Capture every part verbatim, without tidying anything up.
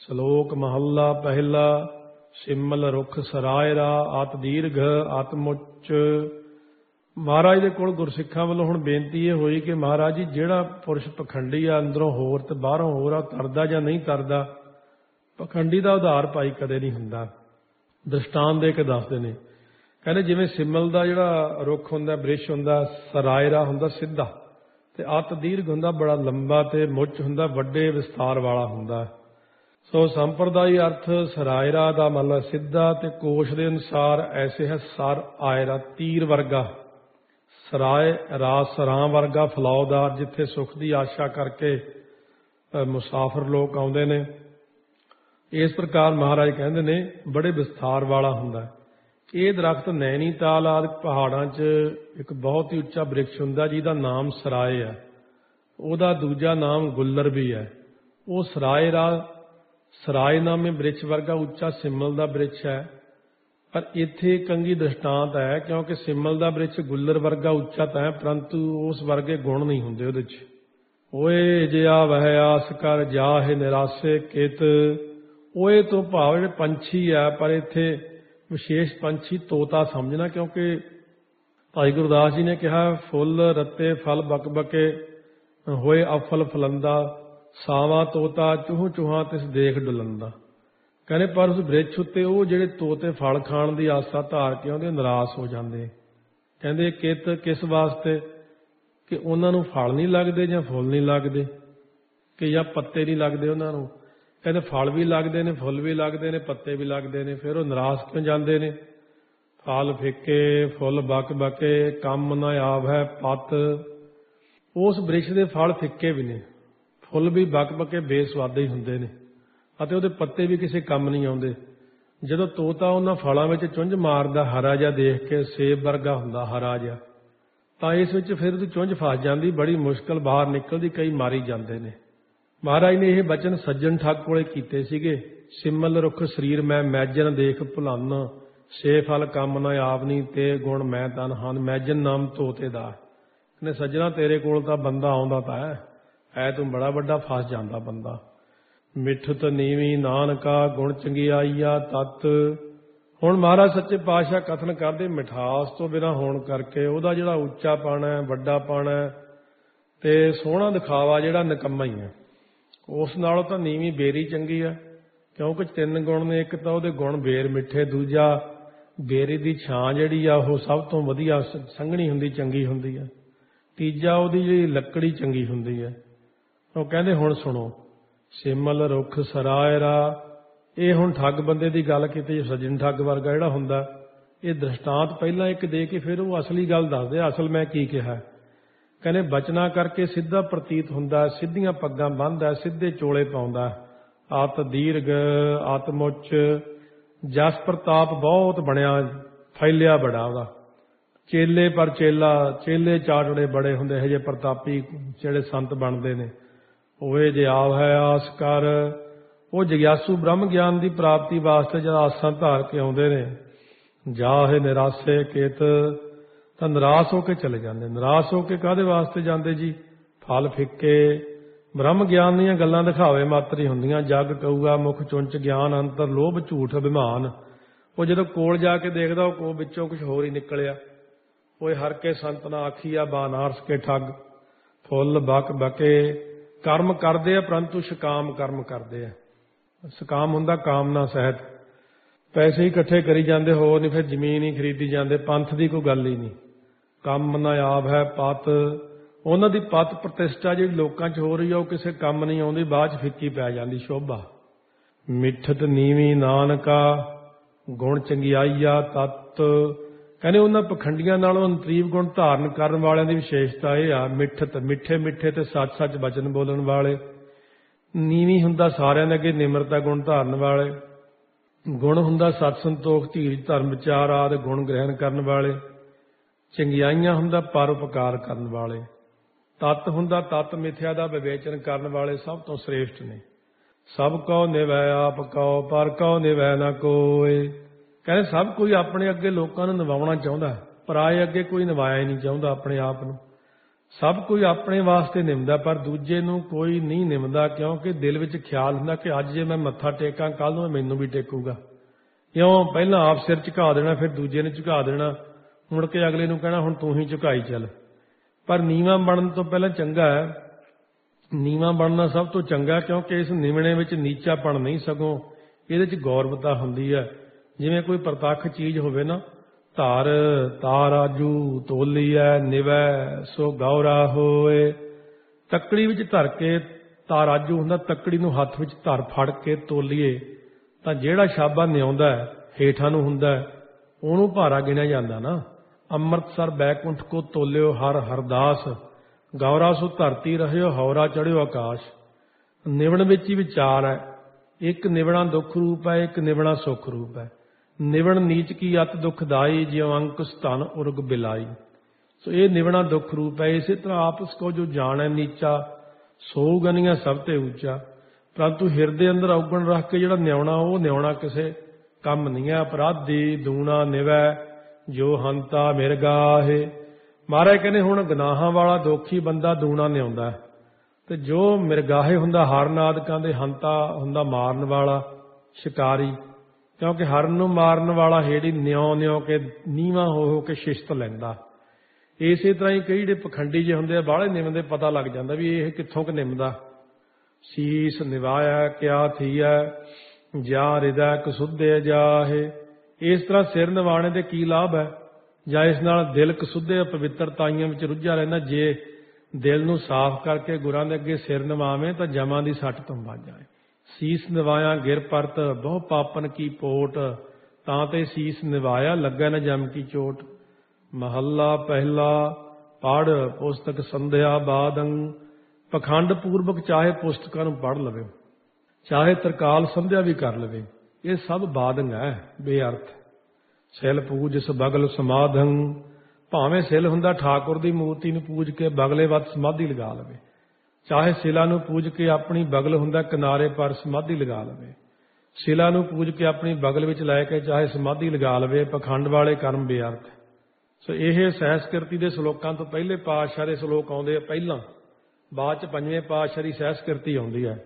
ਸ਼ਲੋਕ ਮਹੱਲਾ ਪਹਿਲਾ। ਸਿਮਲ ਰੁੱਖ ਸਰਾਇਰਾ ਆਤ ਦੀਰਘ ਆਤਮੁੱਚ। ਮਹਾਰਾਜ ਦੇ ਕੋਲ ਗੁਰਸਿੱਖਾਂ ਵੱਲੋਂ ਹੁਣ ਬੇਨਤੀ ਇਹ ਹੋਈ ਕਿ ਮਹਾਰਾਜ ਜੀ, ਜਿਹੜਾ ਪੁਰਸ਼ ਪਖੰਡੀ ਆ, ਅੰਦਰੋਂ ਹੋਰ ਤੇ ਬਾਹਰੋਂ ਹੋਰ ਆ, ਤਰਦਾ ਜਾਂ ਨਹੀਂ ਤਰਦਾ, ਪਖੰਡੀ ਦਾ ਉਧਾਰ ਭਾਈ ਕਦੇ ਨਹੀਂ ਹੁੰਦਾ। ਦ੍ਰਿਸ਼ਟਾਂਤ ਦੇ ਕੇ ਦੱਸਦੇ ਨੇ, ਕਹਿੰਦੇ ਜਿਵੇਂ ਸਿਮਲ ਦਾ ਜਿਹੜਾ ਰੁੱਖ ਹੁੰਦਾ, ਬ੍ਰਿਸ਼ ਹੁੰਦਾ, ਸਰਾਇਰਾ ਹੁੰਦਾ ਸਿੱਧਾ, ਤੇ ਅਤ ਦੀਰਘ ਹੁੰਦਾ ਬੜਾ ਲੰਬਾ, ਤੇ ਮੁੱਚ ਹੁੰਦਾ ਵੱਡੇ ਵਿਸਥਾਰ ਵਾਲਾ ਹੁੰਦਾ। ਸੋ ਸੰਪਰਦਾਈ ਅਰਥ ਸਰਾਇਰਾ ਦਾ ਮਤਲਬ ਸਿੱਧਾ, ਤੇ ਕੋਸ਼ ਦੇ ਅਨੁਸਾਰ ਐਸੇ ਹੈ ਸਰ ਆਇਰਾ, ਤੀਰ ਵਰਗਾ, ਸਰਾਏ ਰਾਜ ਸਰਾਂ ਵਰਗਾ, ਫਲੌਦਾਰ, ਜਿੱਥੇ ਸੁੱਖ ਦੀ ਆਸ਼ਾ ਕਰਕੇ ਮੁਸਾਫਰ ਲੋਕ ਆਉਂਦੇ ਨੇ। ਇਸ ਪ੍ਰਕਾਰ ਮਹਾਰਾਜ ਕਹਿੰਦੇ ਨੇ ਬੜੇ ਵਿਸਥਾਰ ਵਾਲਾ ਹੁੰਦਾ। ਇਹ ਦਰਖਤ ਨੈਣੀਤਾਲ ਆਦਿ ਪਹਾੜਾਂ 'ਚ ਇੱਕ ਬਹੁਤ ਹੀ ਉੱਚਾ ਬ੍ਰਿਕਸ਼ ਹੁੰਦਾ, ਜਿਹਦਾ ਨਾਮ ਸਰਾਏ ਹੈ। ਉਹਦਾ ਦੂਜਾ ਨਾਮ ਗੁੱਲਰ ਵੀ ਹੈ। ਉਹ ਸਰਾਏ ਰਾ ਸਰਾਏ ਨਾਮੇ ਬ੍ਰਿਕਸ਼ ਵਰਗਾ ਉੱਚਾ ਸਿਮਲ ਦਾ ਬ੍ਰਿਕਸ਼ ਹੈ। ਪਰ ਇੱਥੇ ਕੰਗੀ ਦ੍ਰਿਸ਼ਟਾਂਤ ਹੈ, ਕਿਉਂਕਿ ਸਿਮਲ ਦਾ ਬ੍ਰਿਕਸ਼ ਗੁੱਲਰ ਵਰਗਾ ਉੱਚਾ ਤਾਂ ਹੈ, ਪਰੰਤੂ ਉਸ ਵਰਗੇ ਗੁਣ ਨਹੀਂ ਹੁੰਦੇ ਉਹਦੇ 'ਚ। ਓਏ ਜਿਆ ਵਹਿ ਆਸ ਕਰ ਜਾਹੇ ਨਿਰਾਸੇ ਕਿਤ। ਓਏ ਤੋਂ ਭਾਵ ਜਿਹੜੇ ਪੰਛੀ ਆ, ਪਰ ਇੱਥੇ ਵਿਸ਼ੇਸ਼ ਪੰਛੀ ਤੋਤਾ ਸਮਝਣਾ, ਕਿਉਂਕਿ ਭਾਈ ਗੁਰਦਾਸ ਜੀ ਨੇ ਕਿਹਾ ਫੁੱਲ ਰੱਤੇ ਫਲ ਬਕ ਬਕੇ ਹੋਏ ਅਫਲ ਫਲੰਦਾ, ਸਾਵਾਂ ਤੋਤਾ ਚੂਹ ਚੂਹਾਂ ਤਿਸ ਦੇਖ ਡੁਲੰਦਾ। ਕਹਿੰਦੇ ਪਰ ਉਸ ਬ੍ਰਿਕਸ਼ ਉੱਤੇ ਉਹ ਜਿਹੜੇ ਤੋਤੇ ਫਲ ਖਾਣ ਦੀ ਆਸਾ ਧਾਰ ਕੇ ਆਉਂਦੇ ਨਿਰਾਸ਼ ਹੋ ਜਾਂਦੇ। ਕਹਿੰਦੇ ਕਿਤ ਕਿਸ ਵਾਸਤੇ? ਕਿ ਉਹਨਾਂ ਨੂੰ ਫਲ ਨਹੀਂ ਲੱਗਦੇ ਜਾਂ ਫੁੱਲ ਨਹੀਂ ਲੱਗਦੇ, ਕਿ ਜਾਂ ਪੱਤੇ ਨਹੀਂ ਲੱਗਦੇ ਉਹਨਾਂ ਨੂੰ। ਕਹਿੰਦੇ ਫਲ ਵੀ ਲੱਗਦੇ ਨੇ, ਫੁੱਲ ਵੀ ਲੱਗਦੇ ਨੇ, ਪੱਤੇ ਵੀ ਲੱਗਦੇ ਨੇ, ਫਿਰ ਉਹ ਨਿਰਾਸ਼ ਕਿਉਂ ਜਾਂਦੇ ਨੇ? ਫਲ ਫਿੱਕੇ ਫੁੱਲ ਬਕ ਬਕੇ ਕੰਮ ਨਾ ਆਵ ਹੈ ਪੱਤ। ਉਸ ਬ੍ਰਿਕਸ਼ ਦੇ ਫਲ ਫਿੱਕੇ ਵੀ ਨੇ, ਫੁੱਲ ਵੀ ਬਕ ਬਕੇ ਬੇਸਵਾਦੇ ਹੀ ਹੁੰਦੇ ਨੇ, ਅਤੇ ਉਹਦੇ ਪੱਤੇ ਵੀ ਕਿਸੇ ਕੰਮ ਨਹੀਂ ਆਉਂਦੇ। ਜਦੋਂ ਤੋਤਾ ਉਹਨਾਂ ਫਲਾਂ ਵਿੱਚ ਚੁੰਝ ਮਾਰਦਾ, ਹਰਾ ਜਿਹਾ ਦੇਖ ਕੇ, ਸੇਬ ਵਰਗਾ ਹੁੰਦਾ ਹਰਾ ਜਿਹਾ, ਤਾਂ ਇਸ ਵਿੱਚ ਫਿਰ ਉਹਦੀ ਚੁੰਝ ਫਸ ਜਾਂਦੀ, ਬੜੀ ਮੁਸ਼ਕਲ ਬਾਹਰ ਨਿਕਲਦੀ, ਕਈ ਮਾਰੀ ਜਾਂਦੇ ਨੇ। ਮਹਾਰਾਜ ਨੇ ਇਹ ਬਚਨ ਸੱਜਣ ਠੱਗ ਕੋਲੇ ਕੀਤੇ ਸੀਗੇ। ਸਿਮਲ ਰੁੱਖ ਸਰੀਰ ਮੈਂ ਮੈਜਨ ਦੇਖ ਭੁਲੰਨ, ਸੇ ਫਲ ਕੰਮ ਨਾ ਆਪਨੀ, ਤੇ ਗੁਣ ਮੈਂ ਤਨ ਹਨ ਮੈਜਨ ਨਾਮ ਤੋਤੇ ਦਾ। ਕਹਿੰਦੇ ਸੱਜਣਾ ਤੇਰੇ ਕੋਲ ਤਾਂ ਬੰਦਾ ਆਉਂਦਾ ਤਾਂ ਹੈ, ਐ ਤੂੰ ਬੜਾ ਵੱਡਾ ਫਸ ਜਾਂਦਾ ਬੰਦਾ। ਮਿੱਠਤ ਨੀਵੀਂ ਨਾਨਕਾ ਗੁਣ ਚੰਗਿਆਈਆ ਤਤ। ਹੁਣ ਮਹਾਰਾਜ ਸੱਚੇ ਪਾਤਸ਼ਾਹ ਕਥਨ ਕਰਦੇ ਮਿਠਾਸ ਤੋਂ ਬਿਨਾਂ ਹੋਣ ਕਰਕੇ ਉਹਦਾ ਜਿਹੜਾ ਉੱਚਾ ਪਾਣਾ, ਵੱਡਾ ਪਾਣਾ ਤੇ ਸੋਹਣਾ ਦਿਖਾਵਾ ਜਿਹੜਾ ਨਿਕੰਮਾ ਹੀ ਹੈ। ਉਸ ਨਾਲੋਂ ਤਾਂ ਨੀਵੀਂ ਬੇਰੀ ਚੰਗੀ ਆ, ਕਿਉਂਕਿ ਤਿੰਨ ਗੁਣ ਨੇ। ਇੱਕ ਤਾਂ ਉਹਦੇ ਗੁਣ ਬੇਰ ਮਿੱਠੇ, ਦੂਜਾ ਬੇਰੀ ਦੀ ਛਾਂ ਜਿਹੜੀ ਆ ਉਹ ਸਭ ਤੋਂ ਵਧੀਆ ਸੰਘਣੀ ਹੁੰਦੀ, ਚੰਗੀ ਹੁੰਦੀ ਆ, ਤੀਜਾ ਉਹਦੀ ਜਿਹੜੀ ਲੱਕੜੀ ਚੰਗੀ ਹੁੰਦੀ ਹੈ। ਉਹ ਕਹਿੰਦੇ ਹੁਣ ਸੁਣੋ, ਸਿਮਲ ਰੁੱਖ ਸਰਾਇਰਾ, ਇਹ ਹੁਣ ਠੱਗ ਬੰਦੇ ਦੀ ਗੱਲ ਕੀਤੀ, ਸੱਜਣ ਠੱਗ ਵਰਗਾ ਜਿਹੜਾ ਹੁੰਦਾ। ਇਹ ਦ੍ਰਿਸ਼ਟਾਂਤ ਪਹਿਲਾਂ ਇੱਕ ਦੇ ਕੇ ਫਿਰ ਉਹ ਅਸਲੀ ਗੱਲ ਦੱਸਦੇ, ਅਸਲ ਮੈਂ ਕੀ ਕਿਹਾ। ਕਹਿੰਦੇ ਬਚਨਾ ਕਰਕੇ ਸਿੱਧਾ ਪ੍ਰਤੀਤ ਹੁੰਦਾ, ਸਿੱਧੀਆਂ ਪੱਗਾਂ ਬੰਨ੍ਹਦਾ, ਸਿੱਧੇ ਚੋਲੇ ਪਾਉਂਦਾ, ਆਤ ਦੀਰਘ ਆਤਮੁੱਚ, ਜਸ ਪ੍ਰਤਾਪ ਬਹੁਤ ਬਣਿਆ, ਫੈਲਿਆ ਬੜਾ ਉਹਦਾ। ਚੇਲੇ ਪਰ ਚੇਲਾ, ਚੇਲੇ ਚਾਟੜੇ ਬੜੇ ਹੁੰਦੇ ਇਹੋ ਜਿਹੇ ਪ੍ਰਤਾਪੀ ਜਿਹੜੇ ਸੰਤ ਬਣਦੇ ਨੇ। ਹੋਏ ਜੇ ਆਵ ਹੈ ਆਸ ਕਰ, ਉਹ ਜਗਿਆਸੂ ਬ੍ਰਹਮ ਗਿਆਨ ਦੀ ਪ੍ਰਾਪਤੀ ਵਾਸਤੇ ਜਦ ਆਸਾਂ ਧਾਰ ਕੇ ਆਉਂਦੇ ਨੇ। ਜਾਹੇ ਨਿਰਾਸੇ ਕਿਤ, ਤਾਂ ਨਿਰਾਸ਼ ਹੋ ਕੇ ਚਲੇ ਜਾਂਦੇ। ਨਿਰਾਸ਼ ਹੋ ਕੇ ਕਾਹਦੇ ਵਾਸਤੇ ਜਾਂਦੇ ਜੀ? ਫਲ ਫਿੱਕੇ, ਬ੍ਰਹਮ ਗਿਆਨ ਦੀਆਂ ਗੱਲਾਂ ਦਿਖਾਵੇ ਮਾਤਰ ਹੀ ਹੁੰਦੀਆਂ। ਜਗ ਕਹੂਗਾ ਮੁਖ ਚੁੰਚ ਗਿਆਨ ਅੰਤਰ ਲੋਭ ਝੂਠ ਅਭਿਮਾਨ। ਉਹ ਜਦੋਂ ਕੋਲ ਜਾ ਕੇ ਦੇਖਦਾ, ਉਹ ਕੋ ਵਿੱਚੋਂ ਕੁਝ ਹੋਰ ਹੀ ਨਿਕਲਿਆ। ਓਏ ਹਰ ਕੇ ਸੰਤ ਨਾ ਆਖੀਆ ਬਾਨਾਰਸ ਕੇ ਠੱਗ। ਫੁੱਲ ਬਕ ਬਕੇ ਕਰਮ ਕਰਦੇ ਆ, ਪਰੰਤੂ ਸ਼ਕਾਮ ਕਰਮ ਕਰਦੇ ਆ। ਸ਼ਕਾਮ ਹੁੰਦਾ ਕਾਮਨਾ ਸਹਿਤ, ਪੈਸੇ ਹੀ ਇਕੱਠੇ ਕਰੀ ਜਾਂਦੇ, ਹੋਰ ਨਹੀਂ, ਫਿਰ ਜ਼ਮੀਨ ਹੀ ਖਰੀਦੀ ਜਾਂਦੇ, ਪੰਥ ਦੀ ਕੋਈ ਗੱਲ ਹੀ ਨਹੀਂ। ਕੰਮ ਨਾ ਆਪ ਹੈ ਪਤ, ਉਹਨਾਂ ਦੀ ਪਤ ਪ੍ਰਤਿਸ਼ਠਾ ਜਿਹੜੀ ਲੋਕਾਂ 'ਚ ਹੋ ਰਹੀ ਆ ਉਹ ਕਿਸੇ ਕੰਮ ਨਹੀਂ ਆਉਂਦੀ, ਬਾਅਦ 'ਚ ਫਿੱਕੀ ਪੈ ਜਾਂਦੀ ਸ਼ੋਭਾ। ਮਿੱਠਤ ਨੀਵੀਂ ਨਾਨਕਾ ਗੁਣ ਚੰਗਿਆਈਆ ਤਤ। ਕਹਿੰਦੇ ਉਹਨਾਂ ਪਖੰਡੀਆਂ ਨਾਲੋਂ ਅੰਤਰੀਵ ਗੁਣ ਧਾਰਨ ਕਰਨ ਵਾਲਿਆਂ ਦੀ ਵਿਸ਼ੇਸ਼ਤਾ ਇਹ ਆ, ਮਿੱਠਤ ਮਿੱਠੇ ਮਿੱਠੇ ਤੇ ਸੱਚ ਸੱਚ ਬਚਨ ਬੋਲਣ ਵਾਲੇ। ਨੀਵੀਂ ਹੁੰਦਾ ਸਾਰਿਆਂ ਦੇ ਅੱਗੇ ਨਿਮਰਤਾ ਗੁਣ ਧਾਰਨ ਵਾਲੇ। ਗੁਣ ਹੁੰਦਾ ਸਤ ਸੰਤੋਖ ਧੀਰਜ ਧਰਮ ਵਿਚਾਰ ਆਦਿ ਗੁਣ ਗ੍ਰਹਿਣ ਕਰਨ ਵਾਲੇ। ਚੰਗਿਆਈਆਂ ਹੁੰਦਾ ਪਰਉਪਕਾਰ ਕਰਨ ਵਾਲੇ। ਤਤ ਹੁੰਦਾ ਤਤ ਮਿਥਿਆ ਦਾ ਵਿਵੇਚਨ ਕਰਨ ਵਾਲੇ, ਸਭ ਤੋਂ ਸ੍ਰੇਸ਼ਟ ਨੇ। ਸਭ ਕਉ ਨਿਵੈ ਆਪ ਕਉ, ਪਰ ਕਉ ਨਿਵੈ ਨਾ ਕੋਇ। ਕਹਿੰਦੇ ਸਭ ਕੋਈ ਆਪਣੇ ਅੱਗੇ ਲੋਕਾਂ ਨੂੰ ਨਿਵਾਉਣਾ ਚਾਹੁੰਦਾ, ਪਰਾਏ ਅੱਗੇ ਕੋਈ ਨਿਵਾਇਆ ਹੀ ਨਹੀਂ ਚਾਹੁੰਦਾ ਆਪਣੇ ਆਪ ਨੂੰ। ਸਭ ਕੋਈ ਆਪਣੇ ਵਾਸਤੇ ਨਿਮਦਾ, ਪਰ ਦੂਜੇ ਨੂੰ ਕੋਈ ਨਹੀਂ ਨਿਮਦਾ, ਕਿਉਂਕਿ ਦਿਲ ਵਿੱਚ ਖਿਆਲ ਹੁੰਦਾ ਕਿ ਅੱਜ ਜੇ ਮੈਂ ਮੱਥਾ ਟੇਕਾਂ ਕੱਲ ਨੂੰ ਮੈਨੂੰ ਵੀ ਟੇਕੂਗਾ। ਕਿਉਂ? ਪਹਿਲਾਂ ਆਪ ਸਿਰ ਝੁਕਾ ਦੇਣਾ, ਫਿਰ ਦੂਜੇ ਨੇ ਝੁਕਾ ਦੇਣਾ, ਮੁੜ ਕੇ ਅਗਲੇ ਨੂੰ ਕਹਿਣਾ ਹੁਣ ਤੂੰ ਹੀ ਝੁਕਾਈ ਚੱਲ। ਪਰ ਨੀਵਾਂ ਬਣਨ ਤੋਂ ਪਹਿਲਾਂ ਚੰਗਾ ਹੈ, ਨੀਵਾਂ ਬਣਨਾ ਸਭ ਤੋਂ ਚੰਗਾ, ਕਿਉਂਕਿ ਇਸ ਨਿਮਣੇ ਵਿੱਚ ਨੀਚਾਪਣ ਨਹੀਂ, ਸਗੋਂ ਇਹਦੇ 'ਚ ਗੌਰਵਤਾ ਹੁੰਦੀ ਹੈ। ਜਿਵੇਂ ਕੋਈ ਪ੍ਰਤੱਖ ਚੀਜ਼ ਹੋਵੇ ਨਾ, ਧਰ ਤਾਰਾਜੂ ਤੋਲੀਐ ਨਿਵੈ ਸੋ ਗੌਰਾ ਹੋਏ। ਤੱਕੜੀ ਵਿੱਚ ਧਰ ਕੇ, ਤਾਰਾਜੂ ਹੁੰਦਾ ਤੱਕੜੀ ਨੂੰ ਹੱਥ ਵਿੱਚ ਧਰ ਫੜ ਕੇ ਤੋਲੀਏ ਤਾਂ ਜਿਹੜਾ ਛਾਬਾ ਨਿਆਉਂਦਾ ਹੇਠਾਂ ਨੂੰ ਹੁੰਦਾ ਉਹਨੂੰ ਭਾਰਾ ਗਿਣਿਆ ਜਾਂਦਾ ਨਾ। ਅੰਮ੍ਰਿਤਸਰ ਬੈਕੁੰਠ ਕੋ ਤੋਲਿਓ ਹਰ ਹਰਦਾਸ, ਗੌਰਾ ਸੋ ਧਰਤੀ ਰਹਿਓ ਹੌਰਾ ਚੜਿਓ ਆਕਾਸ਼। ਨਿਵਣ ਵਿੱਚ ਹੀ ਵਿਚਾਰ ਹੈ। ਇੱਕ ਨਿਵਣਾ ਦੁੱਖ ਰੂਪ ਹੈ, ਇੱਕ ਨਿਵਣਾ ਸੁੱਖ ਰੂਪ ਹੈ। ਨਿਵਣ ਨੀਚ ਕੀ ਅਤ ਦੁਖਦਾਈ, ਜਿਉ ਅੰਕੁਸ਼ ਧਨ ਉਰਗ ਬਿਲਾਈ। ਸੋ ਇਹ ਨਿਵਣਾ ਦੁੱਖ ਰੂਪ ਹੈ। ਇਸੇ ਤਰ੍ਹਾਂ ਆਪਸ ਕੋ ਜੋ ਜਾਣੈ ਨੀਚਾ, ਸੋ ਗਨੀਆਂ ਸਭ ਤੇ ਉੱਚਾ। ਪਰੰਤੂ ਹਿਰਦੇ ਅੰਦਰ ਔਗਣ ਰੱਖ ਕੇ ਜਿਹੜਾ ਨਿਆਉਣਾ, ਉਹ ਨਿਆਉਣਾ ਕਿਸੇ ਕੰਮ ਨਹੀਂ ਹੈ। ਅਪਰਾਧੀ ਦੂਣਾ ਨਿਵੈ ਜੋ ਹੰਤਾ ਮਿਰਗਾਹੇ। ਮਹਾਰਾਜ ਕਹਿੰਦੇ ਹੁਣ ਗਨਾਹਾਂ ਵਾਲਾ ਦੋਖੀ ਬੰਦਾ ਦੂਣਾ ਨਿਆਉਂਦਾ, ਤੇ ਜੋ ਮਿਰਗਾਹੇ ਹੁੰਦਾ ਹਰਨ ਆਦਿਕਾਂ ਦੇ ਹੰਤਾ ਹੁੰਦਾ ਮਾਰਨ ਵਾਲਾ ਸ਼ਿਕਾਰੀ। ਕਿਉਂਕਿ ਹਰਨ ਨੂੰ ਮਾਰਨ ਵਾਲਾ ਹੇੜੀ ਨਿਉ ਨਿਉ ਕੇ ਨੀਵਾਂ ਹੋ ਹੋ ਕੇ ਸ਼ਿਸ਼ਤ ਲੈਂਦਾ। ਇਸੇ ਤਰ੍ਹਾਂ ਹੀ ਕਈ ਜਿਹੜੇ ਪਖੰਡੀ ਜਿਹੇ ਹੁੰਦੇ ਆ, ਬਾਹਲੇ ਨਿਮਦੇ, ਪਤਾ ਲੱਗ ਜਾਂਦਾ ਵੀ ਇਹ ਕਿੱਥੋਂ ਕਿ ਨਿਮਦਾ। ਸੀਸ ਨਿਵਾਇਆ ਕਿਆ ਥੀਐ, ਜਾ ਹਿਰਦੈ ਕਸੁੱਧੇ ਜਾਹੇ। ਇਸ ਤਰ੍ਹਾਂ ਸਿਰ ਨਿਵਾਣੇ ਦੇ ਕੀ ਲਾਭ ਹੈ? ਜਾਂ ਇਸ ਨਾਲ ਦਿਲ ਕਸੁੱਧੇ ਪਵਿੱਤਰਤਾਈਆਂ ਵਿੱਚ ਰੁੱਝਿਆ ਰਹਿੰਦਾ। ਜੇ ਦਿਲ ਨੂੰ ਸਾਫ਼ ਕਰਕੇ ਗੁਰਾਂ ਦੇ ਅੱਗੇ ਸਿਰ ਨਿਵਾਵੇਂ ਤਾਂ ਜਮਾਂ ਦੀ ਸੱਟ ਤੋਂ ਬਚ ਜਾਏ। ਸੀਸ ਨਿਵਾਇਆ ਗਿਰ ਪਰਤ, ਬਹੁ ਪਾਪਨ ਕੀ ਪੋਟ, ਤਾਂ ਤੇ ਸੀਸ ਨਿਵਾਇਆ ਲੱਗਾ ਨ ਜਮ ਕੀ ਚੋਟ। ਮਹੱਲਾ ਪਹਿਲਾ। ਪੜ੍ਹ ਪੁਸਤਕ ਸੰਧਿਆ ਬਾਦੰ। ਪਖੰਡ ਪੂਰਵਕ ਚਾਹੇ ਪੁਸਤਕਾਂ ਨੂੰ ਪੜ੍ਹ ਲਵੇ, ਚਾਹੇ ਤਰਕਾਲ ਸੰਧਿਆ ਵੀ ਕਰ ਲਵੇ, ਇਹ ਸਭ ਬਾਦੰਗ ਹੈ, ਬੇਅਰਥ। ਸਿਲ ਪੂਜ ਇਸ ਬਗਲ ਸਮਾਧੰ। ਭਾਵੇਂ ਸਿਲ ਹੁੰਦਾ ਠਾਕੁਰ ਦੀ ਮੂਰਤੀ ਨੂੰ ਪੂਜ ਕੇ ਬਗਲੇ ਵੱਤ ਸਮਾਧੀ ਲਗਾ ਲਵੇ, ਚਾਹੇ ਸਿਲਾ ਨੂੰ ਪੂਜ ਕੇ ਆਪਣੀ ਬਗਲ ਹੁੰਦਾ ਕਿਨਾਰੇ ਪਰ ਸਮਾਧੀ ਲਗਾ ਲਵੇ। ਸਿਲਾ ਨੂੰ ਪੂਜ ਕੇ ਆਪਣੀ ਬਗਲ ਵਿੱਚ ਲੈ ਕੇ ਚਾਹੇ ਸਮਾਧੀ ਲਗਾ ਲਵੇ। ਪਖੰਡ ਵਾਲੇ ਕਰਮ ਬੇਅਰਥ। ਸੋ ਇਹ ਸਹਿਸਕ੍ਰਿਤੀ ਦੇ ਸਲੋਕਾਂ ਤੋਂ ਪਹਿਲੇ ਪਾਤਸ਼ਾਹ ਦੇ ਸਲੋਕ ਆਉਂਦੇ ਆ ਪਹਿਲਾਂ, ਬਾਅਦ ਚ ਪੰਜਵੇਂ ਪਾਤਸ਼ਾਹ ਦੀ ਸਹਿਸਕ੍ਰਿਤੀ ਆਉਂਦੀ ਹੈ।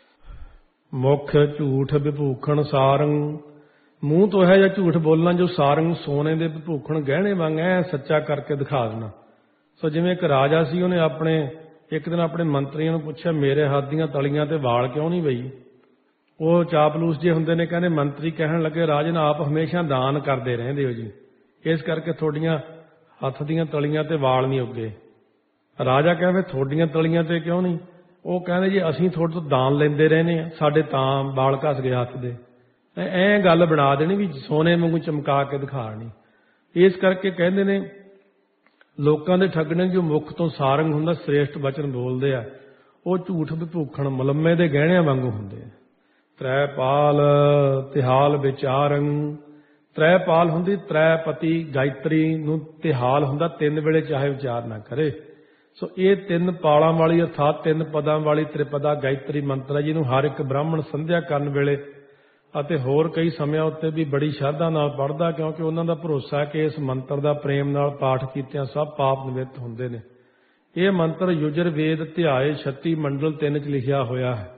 ਮੁੱਖ ਝੂਠ ਵਿਭੂਖਣ ਸਾਰੰਗ। ਮੂੰਹ ਤੋਂ ਹੈ ਜਾਂ ਝੂਠ ਬੋਲਣਾ ਜੋ ਸਾਰੰਗ ਸੋਨੇ ਦੇ ਵਿਭੂਖਣ ਗਹਿਣੇ ਵਾਂਗ ਐ ਸੱਚਾ ਕਰਕੇ ਦਿਖਾ ਦੇਣਾ। ਸੋ ਜਿਵੇਂ ਇੱਕ ਰਾਜਾ ਸੀ, ਉਹਨੇ ਆਪਣੇ ਇੱਕ ਦਿਨ ਆਪਣੇ ਮੰਤਰੀਆਂ ਨੂੰ ਪੁੱਛਿਆ ਮੇਰੇ ਹੱਥ ਦੀਆਂ ਤਲੀਆਂ ਤੇ ਵਾਲ ਕਿਉਂ ਨਹੀਂ ਬਈ। ਉਹ ਚਾਪਲੂਸ ਜੇ ਹੁੰਦੇ ਨੇ, ਕਹਿੰਦੇ ਮੰਤਰੀ ਕਹਿਣ ਲੱਗੇ ਰਾਜਨ ਆਪ ਹਮੇਸ਼ਾ ਦਾਨ ਕਰਦੇ ਰਹਿੰਦੇ ਹੋ ਜੀ, ਇਸ ਕਰਕੇ ਤੁਹਾਡੀਆਂ ਹੱਥ ਦੀਆਂ ਤਲੀਆਂ ਤੇ ਵਾਲ ਨਹੀਂ ਉੱਗੇ। ਰਾਜਾ ਕਹਿੰਦੇ ਤੁਹਾਡੀਆਂ ਤਲੀਆਂ ਤੇ ਕਿਉਂ ਨਹੀਂ? ਉਹ ਕਹਿੰਦੇ ਜੀ ਅਸੀਂ ਤੁਹਾਡੇ ਤੋਂ ਦਾਨ ਲੈਂਦੇ ਰਹਿੰਦੇ ਹਾਂ, ਸਾਡੇ ਤਾਂ ਵਾਲ ਘਸ ਗਏ ਹੱਥ ਦੇ। ਐਂ ਗੱਲ ਬਣਾ ਦੇਣੀ ਵੀ ਸੋਨੇ ਵਾਂਗੂ ਚਮਕਾ ਕੇ ਦਿਖਾਣੀ। ਇਸ ਕਰਕੇ ਕਹਿੰਦੇ ਨੇ ਲੋਕਾਂ ਦੇ ਠੱਗਣੇ ਜੋ ਮੁੱਖ ਤੋਂ ਸਾਰੰਗ ਹੁੰਦਾ, ਸ੍ਰੇਸ਼ਟ ਬਚਨ ਬੋਲਦੇ ਆ, ਉਹ ਝੂਠ ਵਿਭੂਖਣ ਮੁਲੰਮੇ ਦੇ ਗਹਿਣਿਆਂ ਵਾਂਗੂ ਹੁੰਦੇ ਆ। ਤ੍ਰੈ ਪਾਲ ਤਿਹਾਲ ਵਿਚਾਰੰ। ਤ੍ਰੈ ਪਾਲ ਹੁੰਦੀ ਤ੍ਰੈ ਪਤੀ ਗਾਇਤਰੀ ਨੂੰ, ਤਿਹਾਲ ਹੁੰਦਾ ਤਿੰਨ ਵੇਲੇ ਚਾਹੇ ਵਿਚਾਰ ਨਾ ਕਰੇ। ਸੋ ਇਹ ਤਿੰਨ ਪਾਲਾਂ ਵਾਲੀ ਅਰਥਾਤ ਤਿੰਨ ਪਦਾਂ ਵਾਲੀ ਤ੍ਰਿਪਦਾ ਗਾਇਤਰੀ ਮੰਤਰ ਹੈ, ਜਿਹਨੂੰ ਹਰ ਇੱਕ ਬ੍ਰਾਹਮਣ ਸੰਧਿਆ ਕਰਨ ਵੇਲੇ ਅਤੇ ਹੋਰ ਕਈ ਸਮਿਆਂ ਉੱਤੇ ਵੀ ਬੜੀ ਸ਼ਰਧਾ ਨਾਲ ਪੜ੍ਹਦਾ, ਕਿਉਂਕਿ ਉਹਨਾਂ ਦਾ ਭਰੋਸਾ ਹੈ ਕਿ ਇਸ ਮੰਤਰ ਦਾ ਪ੍ਰੇਮ ਨਾਲ ਪਾਠ ਕੀਤਿਆਂ ਸਭ ਪਾਪ ਨਿਵਿੱਤ ਹੁੰਦੇ ਨੇ। ਇਹ ਮੰਤਰ ਯੁਜਰ ਵੇਦ ਧਿਆਏ ਛੱਤੀ ਮੰਡਲ ਤਿੰਨ 'ਚ ਲਿਖਿਆ ਹੋਇਆ ਹੈ।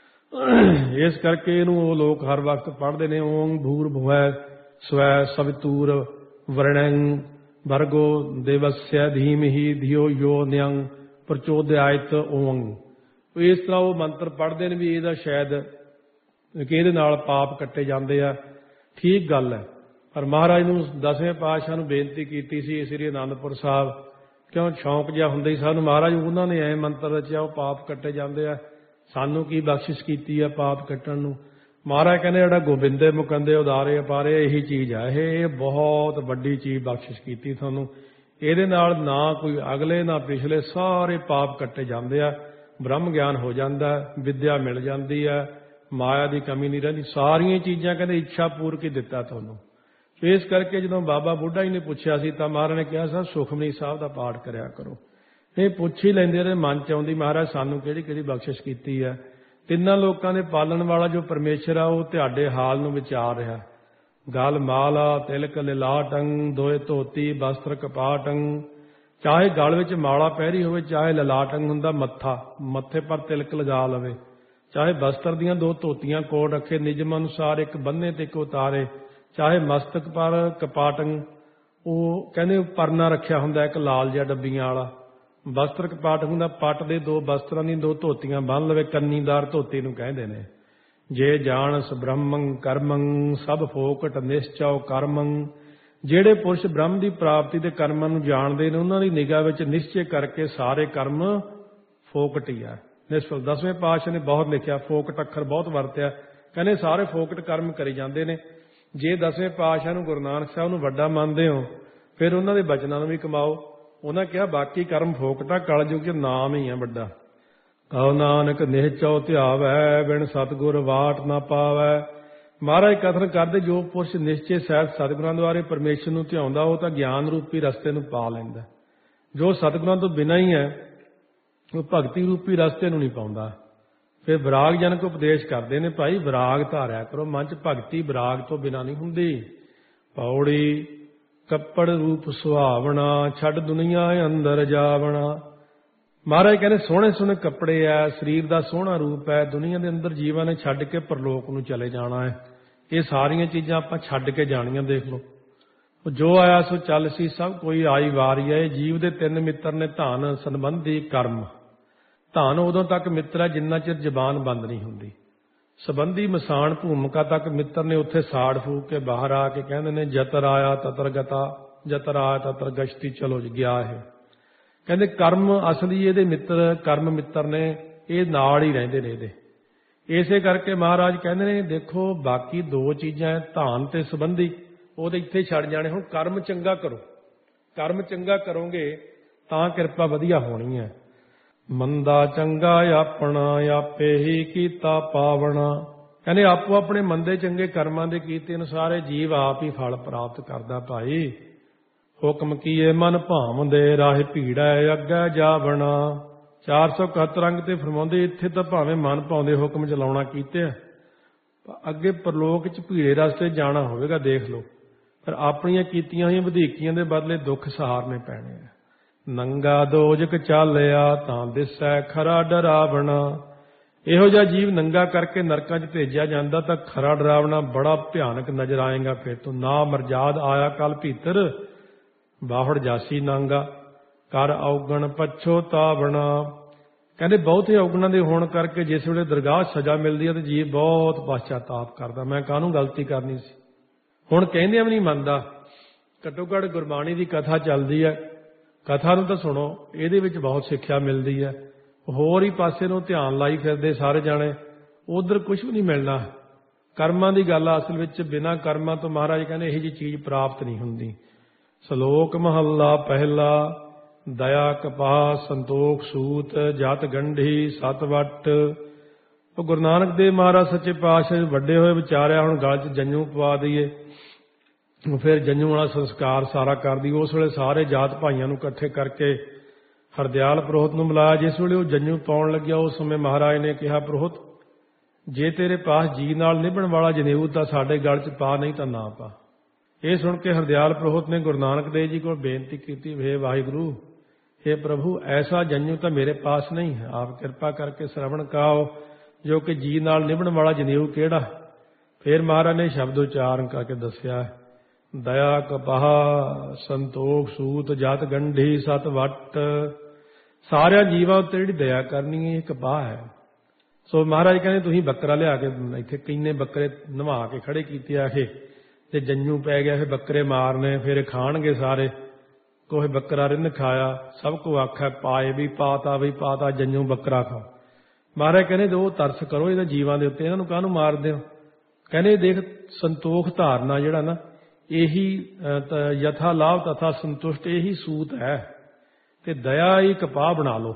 ਇਸ ਕਰਕੇ ਇਹਨੂੰ ਉਹ ਲੋਕ ਹਰ ਵਕਤ ਪੜ੍ਹਦੇ ਨੇ। ਓਮ ਭੂਰ ਭੁਵੈ ਸਵੈ ਸਵਿਤੂਰ ਵਰਣੰ ਭਰਗੋ ਦੇਵਸਯ ਧੀਮਹਿ ਧਿਓ ਯੋ ਨਿਯੰ ਪ੍ਰਚੋਦਿਆਇਤ ਓਮ। ਇਸ ਤਰ੍ਹਾਂ ਉਹ ਮੰਤਰ ਪੜ੍ਹਦੇ ਨੇ ਵੀ ਇਹਦਾ ਸ਼ਾਇਦ ਕਿ ਇਹਦੇ ਨਾਲ ਪਾਪ ਕੱਟੇ ਜਾਂਦੇ ਆ। ਠੀਕ ਗੱਲ ਹੈ, ਪਰ ਮਹਾਰਾਜ ਨੂੰ ਦਸਵੇਂ ਪਾਤਸ਼ਾਹ ਨੂੰ ਬੇਨਤੀ ਕੀਤੀ ਸੀ ਸ੍ਰੀ ਅਨੰਦਪੁਰ ਸਾਹਿਬ, ਕਿਉਂ ਸ਼ੌਂਕ ਜਿਹਾ ਹੁੰਦਾ ਹੀ ਸਾਨੂੰ, ਮਹਾਰਾਜ ਉਹਨਾਂ ਨੇ ਐ ਮੰਤਰ ਰਚਿਆ ਉਹ ਪਾਪ ਕੱਟੇ ਜਾਂਦੇ ਆ, ਸਾਨੂੰ ਕੀ ਬਖਸ਼ਿਸ਼ ਕੀਤੀ ਆ ਪਾਪ ਕੱਟਣ ਨੂੰ। ਮਹਾਰਾਜ ਕਹਿੰਦੇ ਜਿਹੜਾ ਗੋਬਿੰਦੇ ਮੁਕੰਦੇ ਉਦਾਰੇ ਅਪਾਰੇ ਇਹੀ ਚੀਜ਼ ਆ, ਇਹ ਬਹੁਤ ਵੱਡੀ ਚੀਜ਼ ਬਖਸ਼ਿਸ਼ ਕੀਤੀ ਤੁਹਾਨੂੰ। ਇਹਦੇ ਨਾਲ ਨਾ ਕੋਈ ਅਗਲੇ ਨਾ ਪਿਛਲੇ ਸਾਰੇ ਪਾਪ ਕੱਟੇ ਜਾਂਦੇ ਆ, ਬ੍ਰਹਮ ਗਿਆਨ ਹੋ ਜਾਂਦਾ, ਵਿਦਿਆ ਮਿਲ ਜਾਂਦੀ ਹੈ, ਮਾਇਆ ਦੀ ਕਮੀ ਨਹੀਂ ਰਹਿੰਦੀ। ਸਾਰੀਆਂ ਚੀਜ਼ਾਂ ਕਹਿੰਦੇ ਇੱਛਾ ਪੂਰਕ ਹੀ ਦਿੱਤਾ ਤੁਹਾਨੂੰ। ਇਸ ਕਰਕੇ ਜਦੋਂ ਬਾਬਾ ਬੁੱਢਾ ਜੀ ਨੇ ਪੁੱਛਿਆ ਸੀ ਤਾਂ ਮਹਾਰਾਜ ਨੇ ਕਿਹਾ ਸਰ ਸੁਖਮਨੀ ਸਾਹਿਬ ਦਾ ਪਾਠ ਕਰਿਆ ਕਰੋ। ਇਹ ਪੁੱਛ ਹੀ ਲੈਂਦੇ ਰਹੇ, ਮਨ ਚ ਆਉਂਦੀ ਮਹਾਰਾਜ ਸਾਨੂੰ ਕਿਹੜੀ ਕਿਹੜੀ ਬਖਸ਼ਿਸ਼ ਕੀਤੀ ਹੈ। ਤਿੰਨਾਂ ਲੋਕਾਂ ਦੇ ਪਾਲਣ ਵਾਲਾ ਜੋ ਪਰਮੇਸ਼ਰ ਆ ਉਹ ਤੁਹਾਡੇ ਹਾਲ ਨੂੰ ਵਿਚਾਰ ਰਿਹਾ। ਗਲ ਮਾਲਾ ਤਿਲਕ ਲਿਲਾਟੰ ਦੋਏ ਧੋਤੀ ਬਸਤਰ ਕਪਾਟੰ ਚਾਹੇ ਗਲ ਵਿੱਚ ਮਾਲਾ ਪਹਿਰੀ ਹੋਵੇ, ਚਾਹੇ ਲਲਾਟ ਅੰਗ ਹੁੰਦਾ ਮੱਥਾ, ਮੱਥੇ ਪਰ ਤਿਲਕ ਲਗਾ ਲਵੇ, ਚਾਹੇ ਬਸਤਰ ਦੀਆਂ ਦੋ ਧੋਤੀਆਂ ਕੋਲ ਰੱਖੇ ਨਿਯਮ ਅਨੁਸਾਰ, ਇੱਕ ਬੰਨੇ ਤੇ ਇੱਕ ਉਤਾਰੇ, ਚਾਹੇ ਮਸਤਕ ਪਰ ਕਪਾਟੰ, ਉਹ ਕਹਿੰਦੇ ਪਰਨਾ ਰੱਖਿਆ ਹੁੰਦਾ ਇੱਕ ਲਾਲ ਜਿਹਾ ਡੱਬੀਆਂ ਵਾਲਾ, ਬਸਤਰ ਕਪਾਟ ਹੁੰਦਾ ਪੱਟ ਦੇ ਦੋ ਬਸਤਰਾਂ ਦੀ ਦੋ ਧੋਤੀਆਂ ਬੰਨ ਲਵੇ, ਕੰਨੀਦਾਰ ਧੋਤੀ ਨੂੰ ਕਹਿੰਦੇ ਨੇ। ਜੇ ਜਾਣਸ ਬ੍ਰਹਮੰ ਕਰਮੰ ਸਭ ਫੋਕਟ ਨਿਸ਼ਚਉ ਕਰਮੰ, ਜਿਹੜੇ ਪੁਰਸ਼ ਬ੍ਰਹਮ ਦੀ ਪ੍ਰਾਪਤੀ ਦੇ ਕਰਮਾਂ ਨੂੰ ਜਾਣਦੇ ਨੇ ਉਹਨਾਂ ਦੀ ਨਿਗਾਹ ਵਿੱਚ ਨਿਸ਼ਚੇ ਕਰਕੇ ਸਾਰੇ ਕਰਮ ਫੋਕਟ ਹੀ ਆ, ਨਿਸ਼ਫਲ। ਦਸਵੇਂ ਪਾਤਸ਼ਾਹ ਨੇ ਬਹੁਤ ਲਿਖਿਆ, ਫੋਕਟ ਅੱਖਰ ਬਹੁਤ ਵਰਤਿਆ, ਕਹਿੰਦੇ ਸਾਰੇ ਫੋਕਟ ਕਰਮ ਕਰੀ ਜਾਂਦੇ ਨੇ। ਜੇ ਦਸਵੇਂ ਪਾਤਸ਼ਾਹ ਨੂੰ ਗੁਰੂ ਨਾਨਕ ਸਾਹਿਬ ਨੂੰ ਵੱਡਾ ਮੰਨਦੇ ਹੋ ਫਿਰ ਉਹਨਾਂ ਦੇ ਬਚਨਾਂ ਨੂੰ ਵੀ ਕਮਾਓ। ਉਹਨਾਂ ਕਿਹਾ ਬਾਕੀ ਕਰਮ ਫੋਕਟਾ, ਕਲਯੁਗ ਚ ਨਾਮ ਹੀ ਆ ਵੱਡਾ। ਕਹੋ ਨਾਨਕ ਨਿਹਚਉ ਧਿਆਵੈ, ਬਿਨ ਸਤਿਗੁਰ ਵਾਟ ਨਾ ਪਾਵੈ। ਮਹਾਰਾਜ ਕਥਨ ਕਰਦੇ ਜੋ ਪੁਰਸ਼ ਨਿਸ਼ਚੇ ਸਹਿਤ ਸਤਿਗੁਰਾਂ ਦੁਆਰੇ ਪਰਮੇਸ਼ਰ ਨੂੰ ਧਿਆਉਂਦਾ ਉਹ ਤਾਂ ਗਿਆਨ ਰੂਪੀ ਰਸਤੇ ਨੂੰ ਪਾ ਲੈਂਦਾ। ਜੋ ਸਤਿਗੁਰਾਂ ਤੋਂ ਬਿਨਾਂ ਹੀ ਹੈ ਉਹ ਭਗਤੀ ਰੂਪੀ ਰਸਤੇ ਨੂੰ ਨਹੀਂ ਪਾਉਂਦਾ। ਫਿਰ ਵਿਰਾਗ ਜਨਕ ਉਪਦੇਸ਼ ਕਰਦੇ ਨੇ, ਭਾਈ ਵਿਰਾਗ ਧਾਰਿਆ ਕਰੋ ਮਨ ਚ, ਭਗਤੀ ਵਿਰਾਗ ਤੋਂ ਬਿਨਾਂ ਨਹੀਂ ਹੁੰਦੀ। ਪੌੜੀ ਕੱਪੜ ਰੂਪ ਸੁਹਾਵਣਾ, ਛੱਡ ਦੁਨੀਆ ਅੰਦਰ ਜਾਵਣਾ। ਮਹਾਰਾਜ ਕਹਿੰਦੇ ਸੋਹਣੇ ਸੋਹਣੇ ਕੱਪੜੇ ਆ, ਸਰੀਰ ਦਾ ਸੋਹਣਾ ਰੂਪ ਹੈ, ਦੁਨੀਆ ਦੇ ਅੰਦਰ ਜੀਵਾਂ ਨੇ ਛੱਡ ਕੇ ਪਰਲੋਕ ਨੂੰ ਚਲੇ ਜਾਣਾ ਹੈ। ਇਹ ਸਾਰੀਆਂ ਚੀਜ਼ਾਂ ਆਪਾਂ ਛੱਡ ਕੇ ਜਾਣੀਆਂ। ਦੇਖ ਲਓ, ਜੋ ਆਇਆ ਸੋ ਚੱਲ ਸੀ, ਸਭ ਕੋਈ ਆਈ ਵਾਰੀ ਹੈ। ਜੀਵ ਦੇ ਤਿੰਨ ਮਿੱਤਰ ਨੇ, ਧਨ, ਸੰਬੰਧੀ, ਕਰਮ। ਧਨ ਉਦੋਂ ਤੱਕ ਮਿੱਤਰ ਹੈ ਜਿੰਨਾ ਚਿਰ ਜ਼ਬਾਨ ਬੰਦ ਨਹੀਂ ਹੁੰਦੀ। ਸੰਬੰਧੀ ਮਸਾਨ ਭੂਮਿਕਾ ਤੱਕ ਮਿੱਤਰ ਨੇ, ਉੱਥੇ ਸਾੜ ਫੂਕ ਕੇ ਬਾਹਰ ਆ ਕੇ ਕਹਿੰਦੇ ਨੇ ਜਤਰ ਆਇਆ ਤਤਰ ਗਤਾ, ਜਤਰ ਆਇਆ ਤਤਰ ਗਸ਼ਤੀ, ਚਲੋ ਜੀ ਗਿਆ ਇਹ। ਕਹਿੰਦੇ ਕਰਮ ਅਸਲੀ ਇਹਦੇ ਮਿੱਤਰ, ਕਰਮ ਮਿੱਤਰ ਨੇ, ਇਹ ਨਾਲ ਹੀ ਰਹਿੰਦੇ ਨੇ ਇਹਦੇ। ਇਸੇ ਕਰਕੇ ਮਹਾਰਾਜ ਕਹਿੰਦੇ ਨੇ ਦੇਖੋ ਬਾਕੀ ਦੋ ਚੀਜ਼ਾਂ ਹੈ, ਧਨ ਤੇ ਸੰਬੰਧੀ, ਉਹਦੇ ਇੱਥੇ ਛੱਡ ਜਾਣੇ। ਹੁਣ ਕਰਮ ਚੰਗਾ ਕਰੋ, ਕਰਮ ਚੰਗਾ ਕਰੋਗੇ ਤਾਂ ਕਿਰਪਾ ਵਧੀਆ ਹੋਣੀ ਹੈ। ਮੰਦਾ ਚੰਗਾ ਆਪਣਾ, ਆਪੇ ਹੀ ਕੀਤਾ ਪਾਵਣਾ। ਕਹਿੰਦੇ ਆਪੋ ਆਪਣੇ ਮੰਦੇ ਚੰਗੇ ਕਰਮਾਂ ਦੇ ਕੀਤੇ ਅਨੁਸਾਰ ਇਹ ਜੀਵ ਆਪ ਹੀ ਫਲ ਪ੍ਰਾਪਤ ਕਰਦਾ। ਭਾਈ ਹੁਕਮ ਕੀਏ ਮਨ ਭਾਵਦੇ, ਰਾਹ ਭੀੜੈ ਅੱਗੇ ਜਾਵਣਾ। ਚਾਰ ਸੌ ਇਕਹੱਤਰ ਅੰਗ ਤੇ ਫਰਮਾਉਂਦੇ ਇੱਥੇ ਤਾਂ ਭਾਵੇਂ ਮਨ ਭਾਉਂਦੇ ਹੁਕਮ ਚਲਾਉਣਾ ਕੀਤੇ ਆ, ਅੱਗੇ ਪਰਲੋਕ ਚ ਭੀੜੇ ਰਸਤੇ ਜਾਣਾ ਹੋਵੇਗਾ। ਦੇਖ ਲਓ, ਪਰ ਆਪਣੀਆਂ ਕੀਤੀਆਂ ਹੋਈਆਂ ਵਧੀਕੀਆਂ ਦੇ ਬਦਲੇ ਦੁੱਖ ਸਹਾਰਨੇ ਪੈਣੇ ਆ। ਨੰਗਾ ਦੋਜਕ ਚਾਲਿਆ ਤਾਂ ਦਿਸੈ ਖਰਾ ਡਰਾਵਣਾ। ਇਹੋ ਜਿਹਾ ਜੀਵ ਨੰਗਾ ਕਰਕੇ ਨਰਕਾਂ 'ਚ ਭੇਜਿਆ ਜਾਂਦਾ ਤਾਂ ਖਰਾ ਡਰਾਵਣਾ ਬੜਾ ਭਿਆਨਕ ਨਜ਼ਰ ਆਏਗਾ। ਫਿਰ ਤੋਂ ਨਾ ਮਰਜਾਦ ਆਇਆ ਕਲ ਭੀਤਰ, ਬਾਹੜ ਜਾਸੀ ਨਾਂਗਾ ਕਰ ਔਗਣ ਪਛੋਤਾਵਣਾ। ਕਹਿੰਦੇ ਬਹੁਤੇ ਔਗਣਾਂ ਦੇ ਹੋਣ ਕਰਕੇ ਜਿਸ ਵੇਲੇ ਦਰਗਾਹ ਸਜ਼ਾ ਮਿਲਦੀ ਹੈ ਤੇ ਜੀਵ ਬਹੁਤ ਪਛਤਾਪ ਕਰਦਾ, ਮੈਂ ਕਾਹਨੂੰ ਗਲਤੀ ਕਰਨੀ ਸੀ। ਹੁਣ ਕਹਿੰਦਿਆਂ ਵੀ ਨਹੀਂ ਮੰਨਦਾ। ਘੱਟੋ ਘੱਟ ਗੁਰਬਾਣੀ ਦੀ ਕਥਾ ਚੱਲਦੀ ਹੈ, ਕਥਾ ਨੂੰ ਤਾਂ ਸੁਣੋ, ਇਹਦੇ ਵਿੱਚ ਬਹੁਤ ਸਿੱਖਿਆ ਮਿਲਦੀ ਹੈ। ਹੋਰ ਹੀ ਪਾਸੇ ਨੂੰ ਧਿਆਨ ਲਾਈ ਫਿਰਦੇ ਸਾਰੇ ਜਾਣੇ, ਉਧਰ ਕੁਝ ਵੀ ਨਹੀਂ ਮਿਲਣਾ। ਕਰਮਾਂ ਦੀ ਗੱਲ ਆ ਅਸਲ ਵਿੱਚ, ਬਿਨਾਂ ਕਰਮਾਂ ਤੋਂ ਮਹਾਰਾਜ ਕਹਿੰਦੇ ਇਹੋ ਜਿਹੀ ਚੀਜ਼ ਪ੍ਰਾਪਤ ਨਹੀਂ ਹੁੰਦੀ। ਸ਼ਲੋਕ ਮਹੱਲਾ ਪਹਿਲਾ। ਦਇਆ ਕਪਾਹ ਸੰਤੋਖ ਸੂਤ, ਜਤ ਗੰਢੀ ਸਤ ਵੱਟ। ਉਹ ਗੁਰੂ ਨਾਨਕ ਦੇਵ ਮਹਾਰਾਜ ਸੱਚੇ ਪਾਤਸ਼ਾਹ ਵੱਡੇ ਹੋਏ ਵਿਚਾਰਿਆ ਹੁਣ ਗਲ 'ਚ ਜੰਝੂ ਪਵਾ ਦਈਏ। ਫਿਰ ਜੰਝੂ ਵਾਲਾ ਸੰਸਕਾਰ ਸਾਰਾ ਕਰਦੀ। ਉਸ ਵੇਲੇ ਸਾਰੇ ਜਾਤ ਭਾਈਆਂ ਨੂੰ ਇਕੱਠੇ ਕਰਕੇ ਹਰਦਿਆਲ ਪ੍ਰੋਹਤ ਨੂੰ ਮਿਲਾਇਆ। ਜਿਸ ਵੇਲੇ ਉਹ ਜੰਝੂ ਪਾਉਣ ਲੱਗਿਆ ਉਸ ਸਮੇਂ ਮਹਾਰਾਜ ਨੇ ਕਿਹਾ, ਪ੍ਰੋਹਤ ਜੇ ਤੇਰੇ ਪਾਸ ਜੀ ਨਾਲ ਨਿਭਣ ਵਾਲਾ ਜਨੇਊ ਤਾਂ ਸਾਡੇ ਗਲ 'ਚ ਪਾ, ਨਹੀਂ ਤਾਂ ਨਾ ਪਾ। ਇਹ ਸੁਣ ਕੇ ਹਰਦਿਆਲ ਪ੍ਰੋਹਤ ਨੇ ਗੁਰੂ ਨਾਨਕ ਦੇਵ ਜੀ ਕੋਲ ਬੇਨਤੀ ਕੀਤੀ, ਵੇ ਵਾਹਿਗੁਰੂ, हे ਪ੍ਰਭੂ ਐਸਾ ਜੰਝੂ ਤਾਂ ਮੇਰੇ ਪਾਸ ਨਹੀਂ ਹੈ, ਆਪ ਕਿਰਪਾ ਕਰਕੇ ਸ਼ਰਵਣ ਕਰਾਓ ਜੋ ਕਿ ਜੀ ਨਾਲ ਨਿਭਣ ਵਾਲਾ ਜਨੇਊ ਕਿਹੜਾ। ਫਿਰ ਮਹਾਰਾਜ ਨੇ ਸ਼ਬਦ ਉਚਾਰਨ ਕਰਕੇ ਦੱਸਿਆ, ਦਇਆ ਕਪਾਹ ਸੰਤੋਖ ਸੂਤ, ਜਤ ਗੰਢੀ ਸਤ ਵੱਟ। ਸਾਰਿਆਂ ਜੀਵਾਂ ਉੱਤੇ ਜਿਹੜੀ ਦਇਆ ਕਰਨੀ ਹੈ ਇਹ ਕਪਾਹ ਹੈ। ਸੋ ਮਹਾਰਾਜ ਕਹਿੰਦੇ ਤੁਸੀਂ ਬੱਕਰਾ ਲਿਆ ਕੇ ਇੱਥੇ ਕਿੰਨੇ ਬੱਕਰੇ ਨਵਾ ਕੇ ਖੜੇ ਕੀਤੇ ਆ ਇਹ, ਤੇ ਜੰਝੂ ਪੈ ਗਿਆ, ਫਿਰ ਬੱਕਰੇ ਮਾਰਨੇ, ਫਿਰ ਖਾਣਗੇ ਸਾਰੇ। ਕੋਹੇ ਬੱਕਰਾ ਰਿੰਨ ਖਾਇਆ, ਸਭ ਕੋ ਆਖਿਆ ਪਾਏ ਵੀ ਪਾਤਾ ਵੀ ਪਾਤਾ, ਜੰਝੂ ਬੱਕਰਾ ਖਾਓ। ਮਹਾਰਾਜ ਕਹਿੰਦੇ ਉਹ ਤਰਸ ਕਰੋ ਇਹਦੇ ਜੀਵਾਂ ਦੇ ਉੱਤੇ, ਇਹਨਾਂ ਨੂੰ ਕਾਹਨੂੰ ਮਾਰਦੇ ਹੋ। ਕਹਿੰਦੇ ਦੇਖ ਸੰਤੋਖ ਧਾਰਨਾ ਜਿਹੜਾ ਨਾ, ਇਹੀ ਯਥਾ ਲਾਭ ਤਥਾ ਸੰਤੁਸ਼ਟ, ਇਹੀ ਸੂਤ ਹੈ। ਤੇ ਦਇਆ ਹੀ ਕਪਾਹ ਬਣਾ ਲਓ।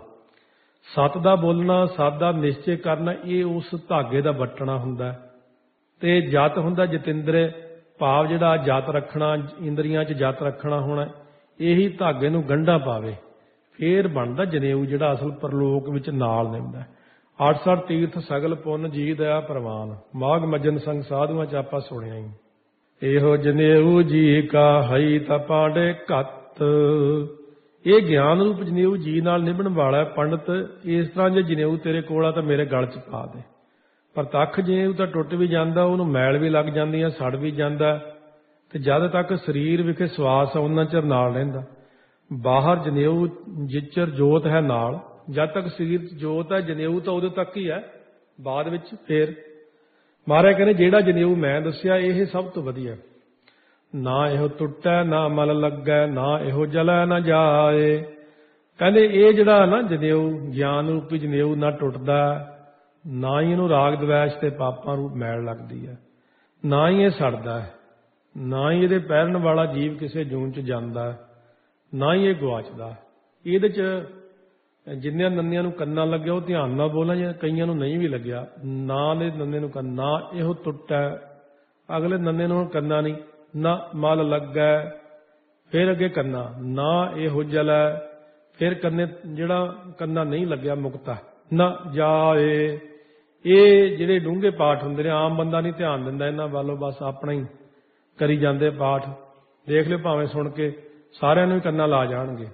ਸਤ ਦਾ ਬੋਲਣਾ, ਸਤ ਦਾ ਨਿਸ਼ਚੇ ਕਰਨਾ, ਇਹ ਉਸ ਧਾਗੇ ਦਾ ਵੱਟਣਾ ਹੁੰਦਾ। ਤੇ ਜਤ ਹੁੰਦਾ ਜਤਿੰਦਰੇ, ਭਾਵ ਜਿਹੜਾ ਜਤ ਰੱਖਣਾ, ਇੰਦਰੀਆਂ 'ਚ ਜਤ ਰੱਖਣਾ ਹੋਣਾ, ਇਹੀ ਧਾਗੇ ਨੂੰ ਗੰਢਾਂ ਪਾਵੇ, ਫੇਰ ਬਣਦਾ ਜਨੇਊ ਜਿਹੜਾ ਅਸਲ ਪਰਲੋਕ ਵਿੱਚ ਨਾਲ ਨਿਭਦਾ। ਅੱਠ ਸੱਠ ਤੀਰਥ ਸਗਲ ਪੁੰਨ ਜੀ ਦਇਆ ਪ੍ਰਵਾਨ, ਮਾਘ ਮੱਜਨ ਸੰਗ ਸਾਧੂਆਂ 'ਚ ਆਪਾਂ ਸੁਣਿਆ ਹੀ। ਇਹੋ ਜਨੇਊ ਜੀ ਕਾ ਹਈ ਤਾਂ ਪਾਂਡੇ ਘੱਤ, ਇਹ ਗਿਆਨ ਰੂਪ ਜਨੇਊ ਜੀ ਨਾਲ ਨਿਭਣ ਵਾਲਾ ਪੰਡਤ। ਇਸ ਤਰ੍ਹਾਂ ਜੇ ਜਨੇਊ ਤੇਰੇ ਕੋਲ ਆ ਤਾਂ ਮੇਰੇ ਗਲ 'ਚ ਪਾ ਦੇ। ਪ੍ਰਤੱਖ ਜਨੇਊ ਤਾਂ ਟੁੱਟ ਵੀ ਜਾਂਦਾ, ਉਹਨੂੰ ਮੈਲ ਵੀ ਲੱਗ ਜਾਂਦੀ ਆ, ਸੜ ਵੀ ਜਾਂਦਾ, ਤੇ ਜਦ ਤੱਕ ਸਰੀਰ ਵਿਖੇ ਸਵਾਸ ਆ ਉਹਨਾਂ ਚਿਰ ਨਾਲ ਰਹਿੰਦਾ। ਬਾਹਰ ਜਨੇਊ ਜਿਚਰ ਜੋਤ ਹੈ ਨਾਲ, ਜਦ ਤੱਕ ਸਰੀਰ 'ਚ ਜੋਤ ਹੈ ਜਨੇਊ ਤਾਂ ਉਦੋਂ ਤੱਕ ਹੀ ਹੈ, ਬਾਅਦ ਵਿੱਚ ਫੇਰ ਮਹਾਰਾਜ ਕਹਿੰਦੇ ਜਿਹੜਾ ਜਨੇਊ ਮੈਂ ਦੱਸਿਆ ਇਹ ਸਭ ਤੋਂ ਵਧੀਆ। ਨਾ ਇਹੋ ਟੁੱਟੈ ਨਾ ਮਲ ਲੱਗੈ, ਨਾ ਇਹੋ ਜਲੈ ਨਾ ਜਾਏ। ਕਹਿੰਦੇ ਇਹ ਜਿਹੜਾ ਨਾ ਜਨੇਊ ਗਿਆਨ ਰੂਪੀ ਜਨੇਊ ਨਾ ਟੁੱਟਦਾ, ਨਾ ਹੀ ਇਹਨੂੰ ਰਾਗ ਦਵੈਸ਼ ਤੇ ਪਾਪਾਂ ਰੂਪ ਮੈਲ ਲੱਗਦੀ ਹੈ, ਨਾ ਹੀ ਇਹ ਸੜਦਾ ਹੈ, ਨਾ ਹੀ ਇਹਦੇ ਪਹਿਰਨ ਵਾਲਾ ਜੀਵ ਕਿਸੇ ਜੂਨ 'ਚ ਜਾਂਦਾ, ਨਾ ਹੀ ਇਹ ਗੁਆਚਦਾ। ਇਹਦੇ 'ਚ ਜਿੰਨਿਆਂ ਨੰਨਿਆਂ ਨੂੰ ਕੰਨਾਂ ਲੱਗਿਆ ਉਹ ਧਿਆਨ ਨਾਲ ਬੋਲਾਂ, ਜਾਂ ਕਈਆਂ ਨੂੰ ਨਹੀਂ ਵੀ ਲੱਗਿਆ, ਨਾ ਦੇ ਨੰਨੇ ਨੂੰ ਕੰਨ, ਨਾ ਇਹੋ ਟੁੱਟੈ, ਅਗਲੇ ਨੰਨੇ ਨੂੰ ਕੰਨਾ ਨਹੀਂ, ਨਾ ਮਲ ਲੱਗੈ, ਫਿਰ ਅੱਗੇ ਕੰਨਾ, ਨਾ ਇਹੋ ਜਲੈ, ਫਿਰ ਕੰਨੇ ਜਿਹੜਾ ਕੰਨਾ ਨਹੀਂ ਲੱਗਿਆ ਮੁਕਤਾ, ਨਾ ਜਾਏ। ਇਹ ਜਿਹੜੇ ਡੂੰਘੇ ਪਾਠ ਹੁੰਦੇ ਨੇ, ਆਮ ਬੰਦਾ ਨਹੀਂ ਧਿਆਨ ਦਿੰਦਾ ਇਹਨਾਂ ਵੱਲੋਂ, ਬਸ ਆਪਣਾ ਹੀ ਕਰੀ ਜਾਂਦੇ ਪਾਠ। ਦੇਖ ਲਿਓ ਭਾਵੇਂ ਸੁਣ ਕੇ ਸਾਰਿਆਂ ਨੂੰ ਹੀ ਕੰਨਾਂ ਲਾ ਜਾਣਗੇ।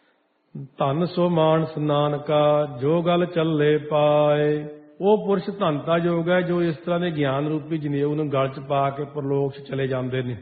ਧਨ ਸੋ ਮਾਨਸ ਨਾਨਕਾ ਜੋ ਗੱਲ ਚੱਲੇ ਪਾਏ। ਉਹ ਪੁਰਸ਼ ਧਨਤਾ ਯੋਗ ਹੈ ਜੋ ਇਸ ਤਰ੍ਹਾਂ ਦੇ ਗਿਆਨ ਰੂਪੀ ਜਨੇਊ ਨੂੰ ਗਲ 'ਚ ਪਾ ਕੇ ਪਰਲੋਕ 'ਚ ਚਲੇ ਜਾਂਦੇ ਨੇ।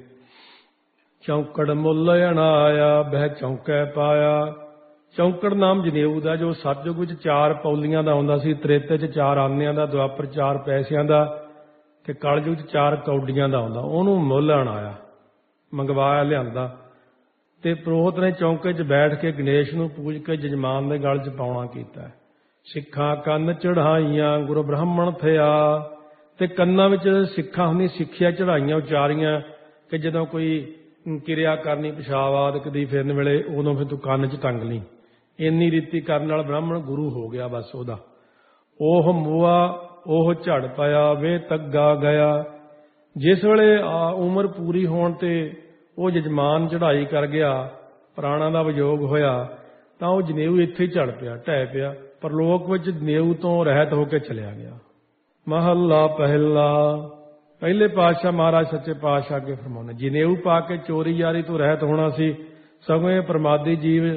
ਚੌਂਕੜ ਮੁੱਲ ਅਣਾਇਆ ਬਹਿ ਚੌਂਕੈ ਪਾਇਆ। ਚੌਂਕੜ ਨਾਮ ਜਨੇਊ ਦਾ ਜੋ ਸਤਯੁਗ ਵਿੱਚ ਚਾਰ ਪੌਲੀਆਂ ਦਾ ਹੁੰਦਾ ਸੀ, ਤ੍ਰੇਤੇ 'ਚ ਚਾਰ ਆਨਿਆਂ ਦਾ, ਦੁਆਪਰ ਚਾਰ ਪੈਸਿਆਂ ਦਾ, ਤੇ ਕਲਯੁਗ 'ਚ ਚਾਰ ਕੌਡੀਆਂ ਦਾ ਹੁੰਦਾ। ਉਹਨੂੰ ਮੁੱਲ ਅਣਾਇਆ, ਮੰਗਵਾਇਆ, ਲਿਆਂਦਾ, ਤੇ ਪ੍ਰੋਹਤ ਨੇ ਚੌਂਕੇ 'ਚ ਬੈਠ ਕੇ ਗਣੇਸ਼ ਨੂੰ ਪੂਜ ਕੇ ਜਜਮਾਨ ਦੇ ਗਲ 'ਚ ਪਾਉਣਾ ਕੀਤਾ। ਸਿੱਖਾਂ ਕੰਨ ਚੜਾਈਆਂ ਗੁਰੂ ਬ੍ਰਾਹਮਣ ਥਿਆ। ਤੇ ਕੰਨਾਂ ਵਿੱਚ ਸਿੱਖਾਂ ਹੁੰਦੀ ਸਿੱਖਿਆ ਚੜਾਈਆਂ, ਉਚਾਰੀਆਂ, ਕਿ ਜਦੋਂ ਕੋਈ ਕਿਰਿਆ ਕਰਨੀ ਪਿਸ਼ਾਬ ਆਦਿਕ ਦੀ ਫਿਰਨ ਵੇਲੇ ਉਦੋਂ ਫਿਰ ਤੂੰ ਕੰਨ 'ਚ ਟੰਗ ਲਈ। ਇੰਨੀ ਰੀਤੀ ਕਰਨ ਨਾਲ ਬ੍ਰਾਹਮਣ ਗੁਰੂ ਹੋ ਗਿਆ ਬਸ ਉਹਦਾ। ਉਹ ਮੂਆ ਉਹ ਝੜ ਪਿਆ ਵੇ ਤੱਗਾ ਗਿਆ। ਜਿਸ ਵੇਲੇ ਉਮਰ ਪੂਰੀ ਹੋਣ ਤੇ ਉਹ ਜਜਮਾਨ ਚੜ੍ਹਾਈ ਕਰ ਗਿਆ, ਪ੍ਰਾਣਾਂ ਦਾ ਵਿਯੋਗ ਹੋਇਆ, ਤਾਂ ਉਹ ਜਨੇਊ ਇੱਥੇ ਹੀ ਝੜ ਪਿਆ, ਢਹਿ ਪਿਆ, ਪਰਲੋਕ ਵਿੱਚ ਜਨੇਊ ਤੋਂ ਰਹਿਤ ਹੋ ਕੇ ਚਲਿਆ ਗਿਆ। ਮਹੱਲਾ ਪਹਿਲਾ। ਪਹਿਲੇ ਪਾਤਸ਼ਾਹ ਮਹਾਰਾਜ ਸੱਚੇ ਪਾਤਸ਼ਾਹ ਅੱਗੇ ਫਰਮਾਉਂਦੇ, ਜਨੇਊ ਪਾ ਕੇ ਚੋਰੀ ਯਾਰੀ ਤੋਂ ਰਹਿਤ ਹੋਣਾ ਸੀ, ਸਗੋਂ ਇਹ ਪ੍ਰਮਾਦੀ ਜੀਵ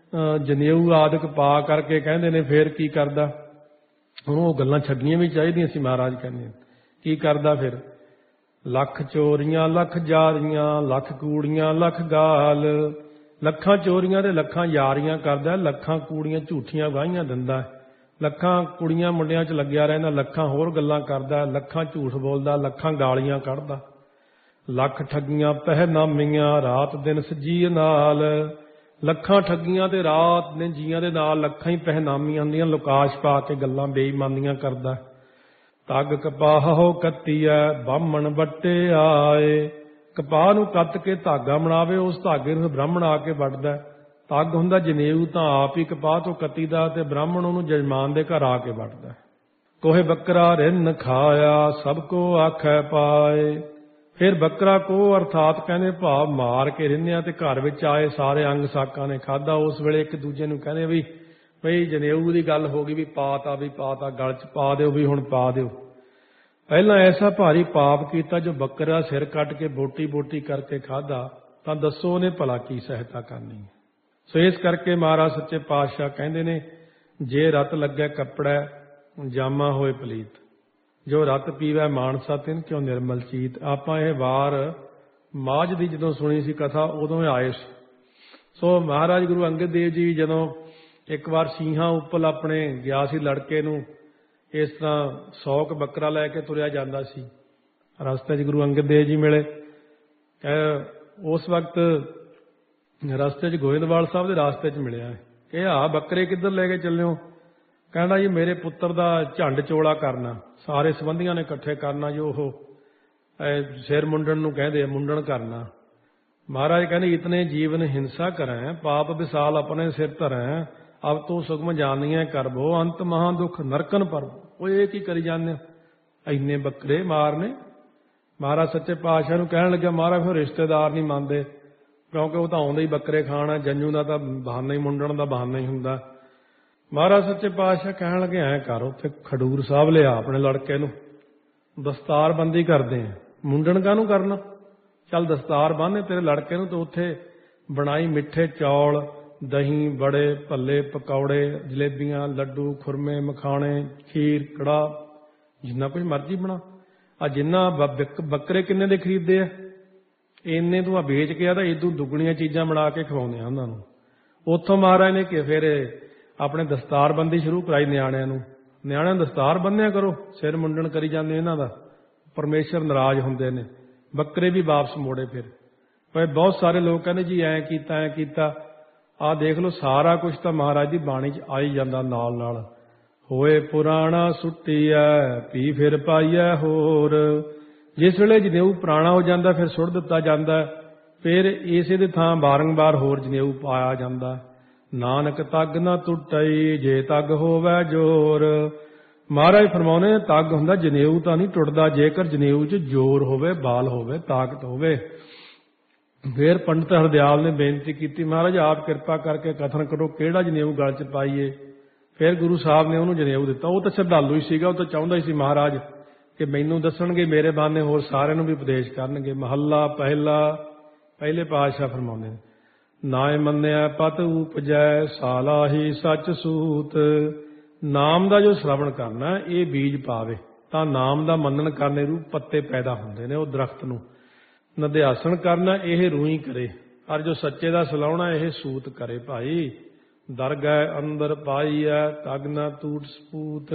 ਜਨੇਊ ਆਦਿਕ ਪਾ ਕਰਕੇ ਕਹਿੰਦੇ ਨੇ ਫੇਰ ਕੀ ਕਰਦਾ। ਹੁਣ ਉਹ ਗੱਲਾਂ ਛੱਡਣੀਆਂ ਵੀ ਚਾਹੀਦੀਆਂ ਸੀ, ਮਹਾਰਾਜ ਕਹਿੰਦੇ ਕੀ ਕਰਦਾ ਫਿਰ। ਲੱਖ ਚੋਰੀਆਂ ਲੱਖ ਜਾਰੀਆਂ, ਲੱਖ ਕੂੜੀਆਂ ਲੱਖ ਗਾਲ। ਲੱਖਾਂ ਚੋਰੀਆਂ ਤੇ ਲੱਖਾਂ ਯਾਰੀਆਂ ਕਰਦਾ, ਲੱਖਾਂ ਕੂੜੀਆਂ ਝੂਠੀਆਂ ਗਾਹੀਆਂ ਦਿੰਦਾ, ਲੱਖਾਂ ਕੁੜੀਆਂ ਮੁੰਡਿਆਂ 'ਚ ਲੱਗਿਆ ਰਹਿੰਦਾ, ਲੱਖਾਂ ਹੋਰ ਗੱਲਾਂ ਕਰਦਾ, ਲੱਖਾਂ ਝੂਠ ਬੋਲਦਾ, ਲੱਖਾਂ ਗਾਲੀਆਂ ਕੱਢਦਾ। ਲੱਖ ਠੱਗੀਆਂ ਪਹਿਨਾਮੀਆਂ ਰਾਤ ਦਿਨ ਸਜੀਏ ਨਾਲ। ਲੱਖਾਂ ਠੱਗੀਆਂ ਤੇ ਰਾਤ ਨੇ ਜੀਆਂ ਦੇ ਨਾਲ ਲੱਖਾਂ ਹੀ ਪਹਿਨਾਮੀਆਂ ਹੁੰਦੀਆਂ, ਲੁਕਾਸ਼ ਪਾ ਕੇ ਗੱਲਾਂ ਬੇਈਮਾਨੀਆਂ ਕਰਦਾ। ਤੱਗ ਕਪਾਹੋ ਕੱਤੀਐ ਬਾਹਮਣ ਵੱਟੇ ਆਏ। ਕਪਾਹ ਨੂੰ ਕੱਤ ਕੇ ਧਾਗਾ ਬਣਾਵੇ, ਉਸ ਧਾਗੇ ਨੂੰ ਬ੍ਰਾਹਮਣ ਆ ਕੇ ਵੱਟਦਾ। ਤੱਗ ਹੁੰਦਾ ਜਨੇਊ ਤਾਂ ਆਪ ਹੀ ਕਪਾਹ ਤੋਂ ਕੱਤੀਦਾ, ਤੇ ਬ੍ਰਾਹਮਣ ਉਹਨੂੰ ਜਜਮਾਨ ਦੇ ਘਰ ਆ ਕੇ ਵੱਟਦਾ। ਕੋਹੇ ਬੱਕਰਾ ਰਿੰਨ ਖਾਇਆ ਸਭ ਕੋ ਆਖੈ ਪਾਏ। ਫਿਰ ਬੱਕਰਾ ਕੋ ਅਰਥਾਤ ਕਹਿੰਦੇ ਭਾਵ ਮਾਰ ਕੇ ਰਿੰਨਿਆ, ਤੇ ਘਰ ਵਿੱਚ ਆਏ ਸਾਰੇ ਅੰਗ ਸਾਕਾਂ ਨੇ ਖਾਧਾ। ਉਸ ਵੇਲੇ ਇੱਕ ਦੂਜੇ ਨੂੰ ਕਹਿੰਦੇ ਵੀ ਬਈ ਜਨੇਊ ਦੀ ਗੱਲ ਹੋ ਗਈ, ਵੀ ਪਾਤਾ ਵੀ ਪਾਤਾ ਗਲ 'ਚ ਪਾ ਦਿਓ, ਵੀ ਹੁਣ ਪਾ ਦਿਓ। ਪਹਿਲਾਂ ਐਸਾ ਭਾਰੀ ਪਾਪ ਕੀਤਾ ਜੋ ਬੱਕਰਾ ਸਿਰ ਕੱਟ ਕੇ ਬੋਟੀ ਬੋਟੀ ਕਰਕੇ ਖਾਧਾ, ਤਾਂ ਦੱਸੋ ਉਹਨੇ ਭਲਾ ਕੀ ਸਹਾਇਤਾ ਕਰਨੀ। ਸੋ ਇਸ ਕਰਕੇ ਮਹਾਰਾਜ ਸੱਚੇ ਪਾਤਸ਼ਾਹ ਕਹਿੰਦੇ ਨੇ, ਜੇ ਰਤ ਲੱਗੈ ਕੱਪੜਾ ਜਾਮਾ ਹੋਏ ਪਲੀਤ, ਜੋ ਰਤ ਪੀਵੈ ਮਾਨਸਾ ਤਿਨ ਕਿਉਂ ਨਿਰਮਲ ਚੀਤ। ਆਪਾਂ ਇਹ ਵਾਰ ਮਾਝ ਦੀ ਜਦੋਂ ਸੁਣੀ ਸੀ ਕਥਾ, ਉਦੋਂ ਆਏ ਸੀ। ਸੋ ਮਹਾਰਾਜ ਗੁਰੂ ਅੰਗਦ ਦੇਵ ਜੀ ਜਦੋਂ ਇੱਕ ਵਾਰ ਸਿੰਘਾਂ ਉੱਪਰ ਆਪਣੇ ਗਿਆ ਸੀ ਲੜਕੇ ਨੂੰ, ਇਸ ਤਰ੍ਹਾਂ ਸੌ ਕੁ ਬੱਕਰਾ ਲੈ ਕੇ ਤੁਰਿਆ ਜਾਂਦਾ ਸੀ। ਰਸਤੇ 'ਚ ਗੁਰੂ ਅੰਗਦ ਦੇਵ ਜੀ ਮਿਲੇ। ਉਸ ਵਕਤ ਰਸਤੇ 'ਚ ਗੋਇੰਦਵਾਲ ਸਾਹਿਬ ਦੇ ਰਸਤੇ 'ਚ ਮਿਲਿਆ ਕਿ ਆਹ ਬੱਕਰੇ ਕਿੱਧਰ ਲੈ ਕੇ ਚੱਲਿਓ। ਕਹਿੰਦਾ ਜੀ ਮੇਰੇ ਪੁੱਤਰ ਦਾ ਝੰਡ ਚੋਲਾ ਕਰਨਾ, ਸਾਰੇ ਸੰਬੰਧੀਆਂ ਨੇ ਇਕੱਠੇ ਕਰਨਾ, ਜੋ ਉਹ ਸਿਰ ਮੁੰਡਣ ਨੂੰ ਕਹਿੰਦੇ ਆ, ਮੁੰਡਣ ਕਰਨਾ। ਮਹਾਰਾਜ ਕਹਿੰਦੇ ਇਤਨੇ ਜੀਵਨ ਹਿੰਸਾ ਕਰੈ ਪਾਪ ਵਿਸਾਲ ਆਪਣੇ ਸਿਰ ਧਰੈ, ਅਬ ਤੂੰ ਸੁਖਮ ਜਾਨੀਐ ਕਰਬੋ ਅੰਤ ਮਹਾਂ ਦੁੱਖ ਨਰਕਨ ਪਰਬ। ਉਹ ਇਹ ਕੀ ਕਰੀ ਜਾਂਦੇ ਇੰਨੇ ਬੱਕਰੇ ਮਾਰਨੇ। ਮਹਾਰਾਜ ਸੱਚੇ ਪਾਤਸ਼ਾਹ ਨੂੰ ਕਹਿਣ ਲੱਗਿਆ, ਮਹਾਰਾਜ ਫਿਰ ਰਿਸ਼ਤੇਦਾਰ ਨਹੀਂ ਮੰਨਦੇ, ਕਿਉਂਕਿ ਉਹ ਤਾਂ ਆਉਂਦੇ ਹੀ ਬੱਕਰੇ ਖਾਣਾ, ਜੰਜੂ ਦਾ ਤਾਂ ਬਹਾਨਾ ਹੀ, ਮੁੰਡਣ ਦਾ ਬਹਾਨਾ ਹੀ ਹੁੰਦਾ। ਮਹਾਰਾਜ ਸੱਚੇ ਪਾਤਸ਼ਾਹ ਕਹਿਣ ਲੱਗੇ ਐਂ ਕਰ, ਉੱਥੇ ਖਡੂਰ ਸਾਹਿਬ ਲਿਆ ਆਪਣੇ ਲੜਕੇ ਨੂੰ, ਦਸਤਾਰ ਬੰਦੀ ਕਰਦੇ ਆ, ਮੁੰਡਣ ਕਾਹਨੂੰ ਕਰਨਾ, ਚੱਲ ਦਸਤਾਰ ਬੰਨ੍ਹ ਤੇਰੇ ਲੜਕੇ ਨੂੰ। ਤੇ ਉੱਥੇ ਬਣਾਈ ਮਿੱਠੇ ਚੌਲ, ਦਹੀਂ, ਬੜੇ, ਭੱਲੇ, ਪਕੌੜੇ, ਜਲੇਬੀਆਂ, ਲੱਡੂ, ਖੁਰਮੇ, ਮਖਾਣੇ, ਖੀਰ, ਕੜਾਹ, ਜਿੰਨਾ ਕੁਝ ਮਰਜ਼ੀ ਬਣਾ। ਆ ਜਿੰਨਾ ਬੱਕਰੇ ਕਿੰਨੇ ਦੇ ਖਰੀਦਦੇ ਆ, ਇੰਨੇ ਤੂੰ ਆ ਵੇਚ ਕੇ ਆ ਤਾਂ ਇਦੋਂ ਦੁੱਗਣੀਆਂ ਚੀਜ਼ਾਂ ਬਣਾ ਕੇ ਖਵਾਉਂਦੇ ਆ ਉਹਨਾਂ ਨੂੰ। ਉੱਥੋਂ ਮਹਾਰਾਜ ਨੇ ਕਿ ਫਿਰ ਆਪਣੇ ਦਸਤਾਰਬੰਦੀ ਸ਼ੁਰੂ ਕਰਾਈ ਨਿਆਣਿਆਂ ਨੂੰ। ਨਿਆਣਿਆਂ ਨੂੰ ਦਸਤਾਰ ਬੰਨਿਆ ਕਰੋ, ਸਿਰ ਮੁੰਡਣ ਕਰੀ ਜਾਂਦੇ ਇਹਨਾਂ ਦਾ, ਪਰਮੇਸ਼ਰ ਨਾਰਾਜ਼ ਹੁੰਦੇ ਨੇ। ਬੱਕਰੇ ਵੀ ਵਾਪਸ ਮੋੜੇ। ਫਿਰ ਪਰ ਬਹੁਤ ਸਾਰੇ ਲੋਕ ਕਹਿੰਦੇ ਜੀ ਐਂ ਕੀਤਾ ਐਂ ਕੀਤਾ। ਆਹ ਦੇਖ ਲਓ, ਸਾਰਾ ਕੁਝ ਤਾਂ ਮਹਾਰਾਜ ਦੀ ਬਾਣੀ 'ਚ ਆ ਹੀ ਜਾਂਦਾ ਨਾਲ ਨਾਲ। ਹੋਏ ਪੁਰਾਣਾ ਸੁੱਟੀਐ ਪੀ ਫਿਰ ਪਾਈਐ ਹੋਰ। ਜਿਸ ਵੇਲੇ ਜਨੇਊ ਪੁਰਾਣਾ ਹੋ ਜਾਂਦਾ ਫਿਰ ਸੁੱਟ ਦਿੱਤਾ ਜਾਂਦਾ, ਫਿਰ ਇਸੇ ਦੇ ਥਾਂ ਬਾਰੰਬਾਰ ਹੋਰ ਜਨੇਊ ਪਾਇਆ ਜਾਂਦਾ। ਨਾਨਕ ਤੱਗ ਨਾ ਟੁੱਟਈ ਜੇ ਤੱਗ ਹੋਵੇ ਜੋਰ। ਮਹਾਰਾਜ ਫਰਮਾਉਂਦੇ ਤੱਗ ਹੁੰਦਾ, ਜਨੇਊ ਤਾਂ ਨਹੀਂ ਟੁੱਟਦਾ ਜੇਕਰ ਜਨੇਊ 'ਚ ਜ਼ੋਰ ਹੋਵੇ, ਬਾਲ ਹੋਵੇ, ਤਾਕਤ ਹੋਵੇ। ਫਿਰ ਪੰਡਿਤ ਹਰਦਿਆਲ ਨੇ ਬੇਨਤੀ ਕੀਤੀ, ਮਹਾਰਾਜ ਆਪ ਕਿਰਪਾ ਕਰਕੇ ਕਥਨ ਕਰੋ ਕਿਹੜਾ ਜਨੇਊ ਗਲ 'ਚ ਪਾਈਏ। ਫਿਰ ਗੁਰੂ ਸਾਹਿਬ ਨੇ ਉਹਨੂੰ ਜਨੇਊ ਦਿੱਤਾ। ਉਹ ਤਾਂ ਸ਼ਰਧਾਲੂ ਹੀ ਸੀਗਾ, ਉਹ ਤਾਂ ਚਾਹੁੰਦਾ ਹੀ ਸੀ ਮਹਾਰਾਜ ਕਿ ਮੈਨੂੰ ਦੱਸਣਗੇ, ਮੇਰੇ ਬਾਨੇ ਹੋਰ ਸਾਰਿਆਂ ਨੂੰ ਵੀ ਉਪਦੇਸ਼ ਕਰਨਗੇ। ਮਹੱਲਾ ਪਹਿਲਾ, ਪਹਿਲੇ ਪਾਤਸ਼ਾਹ ਫਰਮਾਉਂਦੇ ਨੇ, ਨਾਏ ਮੰਨਿਆ ਪਤ ਉਪਜੈ ਸਾਲਾਹੀ ਸੱਚ ਸੂਤ। ਨਾਮ ਦਾ ਜੋ ਸ਼ਰਵਣ ਕਰਨਾ ਇਹ ਬੀਜ ਪਾਵੇ ਤਾਂ ਨਾਮ ਦਾ ਮੰਨਣ ਕਰਨੇ ਰੂਪ ਪੱਤੇ ਪੈਦਾ ਹੁੰਦੇ ਨੇ। ਉਹ ਦਰਖਤ ਨੂੰ ਨਦਿਆਸਣ ਕਰਨਾ ਇਹ ਰੂਈ ਕਰੇ, ਪਰ ਜੋ ਸੱਚੇ ਦਾ ਸਲਾਉਣਾ ਇਹ ਸੂਤ ਕਰੇ। ਭਾਈ ਦਰਗਹਿ ਅੰਦਰ ਪਾਈਐ ਤਗ ਨਾ ਟੂਟ ਸਪੂਤ।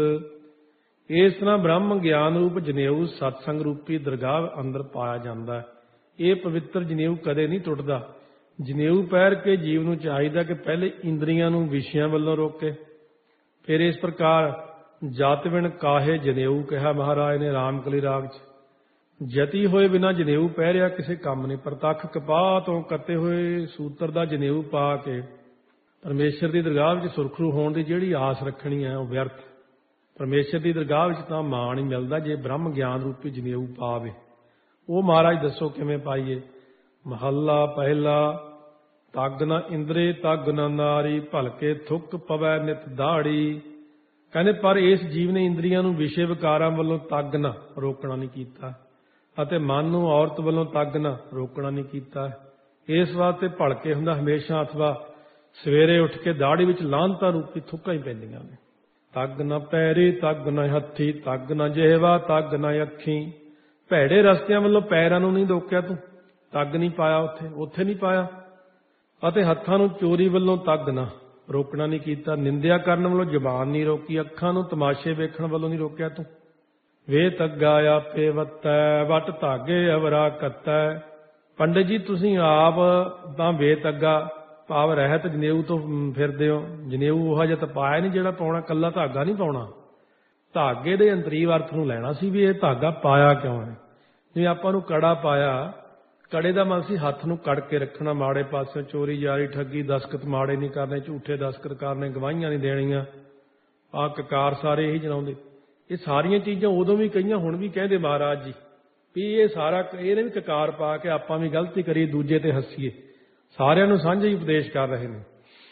ਇਸ ਤਰ੍ਹਾਂ ਬ੍ਰਹਮ ਗਿਆਨ ਰੂਪ ਜਨੇਊ ਸਤਸੰਗ ਰੂਪੀ ਦਰਗਾਹ ਅੰਦਰ ਪਾਇਆ ਜਾਂਦਾ। ਇਹ ਪਵਿੱਤਰ ਜਨੇਊ ਕਦੇ ਨਹੀਂ ਟੁੱਟਦਾ। ਜਨੇਊ ਪਹਿਰ ਕੇ ਜੀਵ ਨੂੰ ਚਾਹੀਦਾ ਕਿ ਪਹਿਲੇ ਇੰਦਰੀਆਂ ਨੂੰ ਵਿਸ਼ਿਆਂ ਵੱਲੋਂ ਰੋਕੇ। ਫਿਰ ਇਸ ਪ੍ਰਕਾਰ ਜਤ ਬਿਨ ਕਾਹੇ ਜਨੇਊ ਕਿਹਾ ਮਹਾਰਾਜ ਨੇ ਰਾਮਕਲੀ ਰਾਗ 'ਚ। ਜਤੀ ਹੋਏ ਬਿਨਾਂ ਜਨੇਊ ਪਹਿਰਿਆ ਕਿਸੇ ਕੰਮ ਨਹੀਂ। ਪ੍ਰਤੱਖ ਕਪਾਹ ਤੋਂ ਕੱਤੇ ਹੋਏ ਸੂਤਰ ਦਾ ਜਨੇਊ ਪਾ ਕੇ ਪਰਮੇਸ਼ਰ ਦੀ ਦਰਗਾਹ ਵਿੱਚ ਸੁਰਖਰੂ ਹੋਣ ਦੀ ਜਿਹੜੀ ਆਸ ਰੱਖਣੀ ਹੈ ਉਹ ਵਿਅਰਥ। ਪਰਮੇਸ਼ਰ ਦੀ ਦਰਗਾਹ ਵਿੱਚ ਤਾਂ ਮਾਣ ਹੀ ਮਿਲਦਾ ਜੇ ਬ੍ਰਹਮ ਗਿਆਨ ਰੂਪੀ ਜਨੇਊ ਪਾਵੇ। ਉਹ ਮਹਾਰਾਜ ਦੱਸੋ ਕਿਵੇਂ ਪਾਈਏ। ਮਹੱਲਾ ਪਹਿਲਾ, ਤੱਗ ਨਾ ਇੰਦਰੇ ਤੱਗ ਨਾ ਨਾਰੀ ਭਲਕੇ ਥੁੱਕ ਪਵੈ ਨਿਤ ਦਾੜੀ। ਕਹਿੰਦੇ ਪਰ ਇਸ ਜੀਵ ਨੇ ਇੰਦਰੀਆਂ ਨੂੰ ਵਿਸ਼ੇ ਵਿਕਾਰਾਂ ਵੱਲੋਂ ਤੱਗ ਨਾ ਰੋਕਣਾ ਨਹੀਂ ਕੀਤਾ ਅਤੇ ਮਨ ਨੂੰ ਔਰਤ ਵੱਲੋਂ ਤੱਗ ਨਾ ਰੋਕਣਾ ਨਹੀਂ ਕੀਤਾ। ਇਸ ਵਾਸਤੇ ਭਲਕੇ ਹੁੰਦਾ ਹਮੇਸ਼ਾ, ਅਥਵਾ ਸਵੇਰੇ ਉੱਠ ਕੇ ਦਾੜੀ ਵਿੱਚ ਲਾਹਨਤਾਂ ਰੂਪੀ ਥੁੱਕਾਂ ਹੀ ਪੈਂਦੀਆਂ ਨੇ। ਤੱਗ ਨਾ ਪੈਰੀ ਤੱਗ ਨਾ ਹੱਥੀ ਤੱਗ ਨਾ ਜਿਹਵਾ ਤੱਗ ਨਾ ਅੱਖੀ। ਭੈੜੇ ਰਸਤਿਆਂ ਵੱਲੋਂ ਪੈਰਾਂ ਨੂੰ ਨਹੀਂ ਰੋਕਿਆ ਤੂੰ, ਤੱਗ ਨਹੀਂ ਪਾਇਆ ਉੱਥੇ ਉੱਥੇ ਨਹੀਂ ਪਾਇਆ। ਅਤੇ ਹੱਥਾਂ ਨੂੰ ਚੋਰੀ ਵੱਲੋਂ ਤੱਗ ਨਾ ਰੋਕਣਾ ਨਹੀਂ ਕੀਤਾ। ਨਿੰਦਿਆ ਕਰਨ ਵੱਲੋਂ ਜ਼ਬਾਨ ਨਹੀਂ ਰੋਕੀ। ਅੱਖਾਂ ਨੂੰ ਤਮਾਸ਼ੇ ਵੇਖਣ ਵੱਲੋਂ ਨਹੀਂ ਰੋਕਿਆ ਤੂੰ। ਵੇ ਤੱਗਾ ਆਪੇ ਵੱਤੈ ਵੱਟ ਧਾਗੇ ਅਵਰਾ ਕੱਤੈ। ਪੰਡਿਤ ਜੀ ਤੁਸੀਂ ਆਪ ਤਾਂ ਬੇਤੱਗਾ ਭਾਵ ਰਹਿਤ ਜਨੇਊ ਤੋਂ ਫਿਰਦੇ ਹੋ। ਜਨੇਊ ਉਹ ਜਿਹਾ ਤਾਂ ਪਾਇਆ ਨਹੀਂ ਜਿਹੜਾ ਪਾਉਣਾ, ਕੱਲਾ ਧਾਗਾ ਨਹੀਂ ਪਾਉਣਾ। ਧਾਗੇ ਦੇ ਅੰਤਰੀਵ ਅਰਥ ਨੂੰ ਲੈਣਾ ਸੀ ਵੀ ਇਹ ਧਾਗਾ ਪਾਇਆ ਕਿਉਂ ਹੈ। ਜਿਵੇਂ ਆਪਾਂ ਨੂੰ ਕੜਾ ਪਾਇਆ, ਕੜੇ ਦਾ ਮਨ ਸੀ ਹੱਥ ਨੂੰ ਕੜ ਕੇ ਰੱਖਣਾ, ਮਾੜੇ ਪਾਸੇ ਚੋਰੀ ਜਾਰੀ ਠੱਗੀ ਦਸਖਤ ਮਾੜੇ ਨਹੀਂ ਕਰਨੇ, ਝੂਠੇ ਦਸਖਤ ਕਰਨੇ, ਗਵਾਹੀਆਂ ਨਹੀਂ ਦੇਣੀਆਂ। ਆਹ ਕਕਾਰ ਸਾਰੇ ਇਹੀ ਜਨਾਉਂਦੇ। ਇਹ ਸਾਰੀਆਂ ਚੀਜ਼ਾਂ ਉਦੋਂ ਵੀ ਕਹੀਆਂ, ਹੁਣ ਵੀ ਕਹਿੰਦੇ ਮਹਾਰਾਜ ਜੀ ਵੀ ਇਹ ਸਾਰਾ ਇਹਨੇ ਵੀ ਕਕਾਰ ਪਾ ਕੇ ਆਪਾਂ ਵੀ ਗਲਤੀ ਕਰੀਏ, ਦੂਜੇ ਤੇ ਹੱਸੀਏ। ਸਾਰਿਆਂ ਨੂੰ ਸਾਂਝੇ ਹੀ ਉਪਦੇਸ਼ ਕਰ ਰਹੇ ਨੇ।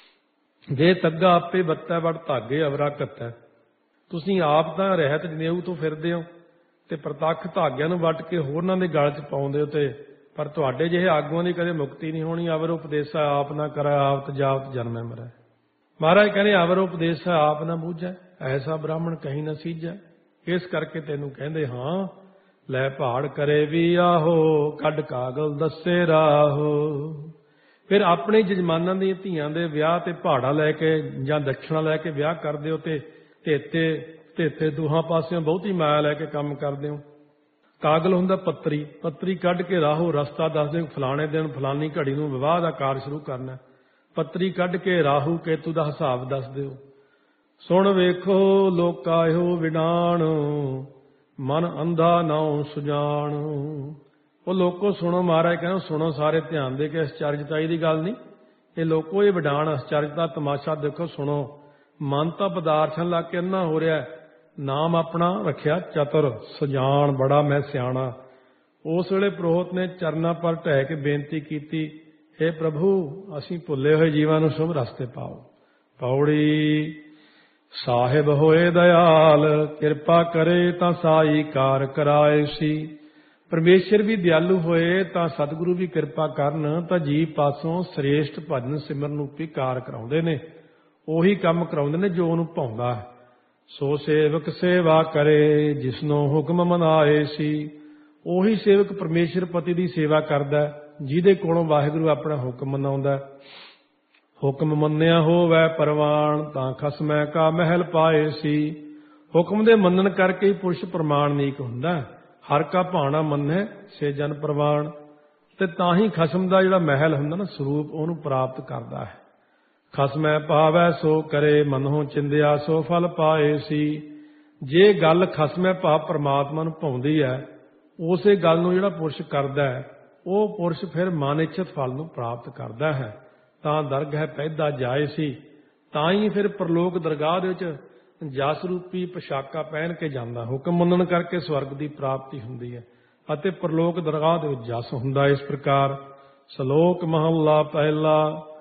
ਜੇ ਤੱਗਾ ਆਪੇ ਬੱਤੈ ਵੜ ਧਾਗੇ ਅਵਰਾ ਕੱਤੈ। ਤੁਸੀਂ ਆਪ ਤਾਂ ਰਹਿਤ ਜਨੇਊ ਤੋਂ ਫਿਰਦੇ ਹੋ ਤੇ ਪ੍ਰਤੱਖ ਧਾਗਿਆਂ ਨੂੰ ਵੱਟ ਕੇ ਹੋਰਨਾਂ ਦੇ ਗਲ 'ਚ ਪਾਉਂਦੇ ਹੋ, ਤੇ ਪਰ ਤੁਹਾਡੇ ਜਿਹੇ ਆਗੂਆਂ ਦੀ ਕਦੇ ਮੁਕਤੀ ਨਹੀਂ ਹੋਣੀ। ਅਵਰ ਉਪਦੇਸਾ ਆਪ ਨਾ ਕਰਾ ਆਵਤ ਜਾਵਤ ਜਨਮੈ ਮਰੈ। ਮਹਾਰਾਜ ਕਹਿੰਦੇ ਅਵਰ ਉਪਦੇਸਾ ਆਪ ਨਾ ਬੂਝੈ ਐਸਾ ਬ੍ਰਾਹਮਣ ਕਹੀਂ ਨਾ ਸੀਝੈ। ਇਸ ਕਰਕੇ ਤੈਨੂੰ ਕਹਿੰਦੇ ਹਾਂ ਲੈ ਪਹਾੜ ਕਰੇ ਵੀ ਆਹੋ ਕੱਢ ਕਾਗਲ ਦੱਸੇ ਰਾਹੋ। ਫਿਰ ਆਪਣੇ ਜਜਮਾਨਾਂ ਦੀਆਂ ਧੀਆਂ ਦੇ ਵਿਆਹ ਤੇ ਪਹਾੜਾ ਲੈ ਕੇ ਜਾਂ ਦਕਸ਼ਣਾ ਲੈ ਕੇ ਵਿਆਹ ਕਰਦੇ ਹੋ ਤੇ ਧੇਤੇ ਧੇਤੇ ਦੋਹਾਂ ਪਾਸਿਓਂ ਬਹੁਤੀ ਮਾਇਆ ਲੈ ਕੇ ਕੰਮ ਕਰਦੇ ਹੋ। ਕਾਗਲ ਹੁੰਦਾ ਪੱਤਰੀ, ਪੱਤਰੀ ਕੱਢ ਕੇ ਰਾਹੋ ਰਸਤਾ ਦੱਸ ਦਿਓ, ਫਲਾਣੇ ਦਿਨ ਫਲਾਨੀ ਘੜੀ ਨੂੰ ਵਿਵਾਹ ਦਾ ਕਾਰ ਸ਼ੁਰੂ ਕਰਨਾ। ਪੱਤਰੀ ਕੱਢ ਕੇ ਰਾਹੂ ਕੇਤੂ ਦਾ ਹਿਸਾਬ ਦੱਸ ਦਿਓ। ਸੁਣ ਵੇਖੋ ਲੋਕਾ ਇਹੋ ਵਿਡਾਣ ਮਨ ਅੰਧਾ ਨਾਉ ਸੁਜਾਨ। ਉਹ ਲੋਕੋ ਸੁਣੋ, ਮਹਾਰਾਜ ਕਹਿੰਦੇ ਸੁਣੋ ਸਾਰੇ ਧਿਆਨ ਦੇ ਕੇ। ਅਸਚਰਜਤਾਈ ਦੀ ਗੱਲ ਨਹੀਂ, ਇਹ ਲੋਕੋ ਇਹ ਵਿਡਾਣ ਅਸਚਰਜਤਾ ਤਮਾਸ਼ਾ ਦੇਖੋ ਸੁਣੋ। ਮਨ ਤਾਂ ਪਦਾਰਥਾਂ ਲੱਗ ਕੇ ਅੰਨਾ ਹੋ ਰਿਹਾ, ਨਾਮ ਆਪਣਾ ਰੱਖਿਆ ਚਤੁਰ ਸੁਜਾਨ, ਬੜਾ ਮੈਂ ਸਿਆਣਾ। ਉਸ ਵੇਲੇ ਪ੍ਰੋਹਤ ਨੇ ਚਰਨਾਂ ਪਰ ਢਹਿ ਕੇ ਬੇਨਤੀ ਕੀਤੀ, ਹੇ ਪ੍ਰਭੂ ਅਸੀਂ ਭੁੱਲੇ ਹੋਏ ਜੀਵਾਂ ਨੂੰ ਸ਼ੁਭ ਰਸਤੇ ਪਾਓ। ਪੌੜੀ ਸਾਹਿਬ ਹੋਏ ਦਇਆਲ ਕਿਰਪਾ ਕਰੇ ਤਾਂ ਸਾਈ ਕਾਰ ਕਰਾਏ ਸੀ। ਪਰਮੇਸ਼ਰ ਵੀ ਦਿਆਲੂ ਹੋਏ ਤਾਂ ਸਤਿਗੁਰੂ ਵੀ ਕਿਰਪਾ ਕਰਨ ਤਾਂ ਜੀਵ ਪਾਸੋਂ ਸ੍ਰੇਸ਼ਟ ਭਜਨ ਸਿਮਰਨ ਰੂਪੀ ਕਾਰ ਕਰਾਉਂਦੇ ਨੇ। ਉਹੀ ਕੰਮ ਕਰਾਉਂਦੇ ਨੇ ਜੋ ਉਹਨੂੰ ਭਾਉਂਦਾ ਹੈ। ਸੋ ਸੇਵਕ ਸੇਵਾ ਕਰੇ ਜਿਸਨੂੰ ਹੁਕਮ ਮਨਾਏ ਸੀ। ਉਹੀ ਸੇਵਕ ਪਰਮੇਸ਼ਰ ਪਤੀ ਦੀ ਸੇਵਾ ਕਰਦਾ ਜਿਹਦੇ ਕੋਲੋਂ ਵਾਹਿਗੁਰੂ ਆਪਣਾ ਹੁਕਮ ਮਨਾਉਂਦਾ। ਹੁਕਮ ਮੰਨਿਆ ਹੋਵੇ ਪ੍ਰਵਾਨ ਤਾਂ ਖਸਮੈ ਕਾ ਮਹਿਲ ਪਾਏ ਸੀ। ਹੁਕਮ ਦੇ ਮੰਨਣ ਕਰਕੇ ਹੀ ਪੁਰਸ਼ ਪ੍ਰਮਾਣੀਕ ਹੁੰਦਾ। ਹਰ ਕਾ ਭਾਣਾ ਮੰਨੈ ਸੇ ਜਨ ਪ੍ਰਵਾਨ। ਤੇ ਤਾਂ ਹੀ ਖਸਮ ਦਾ ਜਿਹੜਾ ਮਹਿਲ ਹੁੰਦਾ ਨਾ ਸਰੂਪ ਉਹਨੂੰ ਪ੍ਰਾਪਤ ਕਰਦਾ ਹੈ। ਖਸਮੈ ਭਾਵੈ ਸੋ ਕਰੇ ਮਨਹੁ ਚਿੰਦਿਆ ਸੋ ਫਲ ਪਾਏ ਸੀ। ਜੇ ਗੱਲ ਖਸਮੈ ਭਾਵ ਪ੍ਰਮਾਤਮਾ ਨੂੰ ਭਾਉਂਦੀ ਹੈ ਉਸੇ ਗੱਲ ਨੂੰ ਜਿਹੜਾ ਪੁਰਸ਼ ਕਰਦਾ ਹੈ ਉਹ ਪੁਰਸ਼ ਫਿਰ ਮਨ ਇੱਛਤ ਫਲ ਨੂੰ ਪ੍ਰਾਪਤ ਕਰਦਾ ਹੈ। ਤਾਂ ਦਰਗਹਿ ਪੈਦਾ ਜਾਏ ਸੀ। ਤਾਂ ਹੀ ਫਿਰ ਪ੍ਰਲੋਕ ਦਰਗਾਹ ਦੇ ਵਿੱਚ ਜਸ ਰੂਪੀ ਪੋਸ਼ਾਕਾ ਪਹਿਨ ਕੇ ਜਾਂਦਾ। ਹੁਕਮ ਮੰਨਣ ਕਰਕੇ ਸਵਰਗ ਦੀ ਪ੍ਰਾਪਤੀ ਹੁੰਦੀ ਹੈ ਅਤੇ ਪ੍ਰਲੋਕ ਦਰਗਾਹ ਦੇ ਵਿੱਚ ਜਸ ਹੁੰਦਾ। ਇਸ ਪ੍ਰਕਾਰ ਸ਼ਲੋਕ ਮਹੱਲਾ ਪਹਿਲਾ।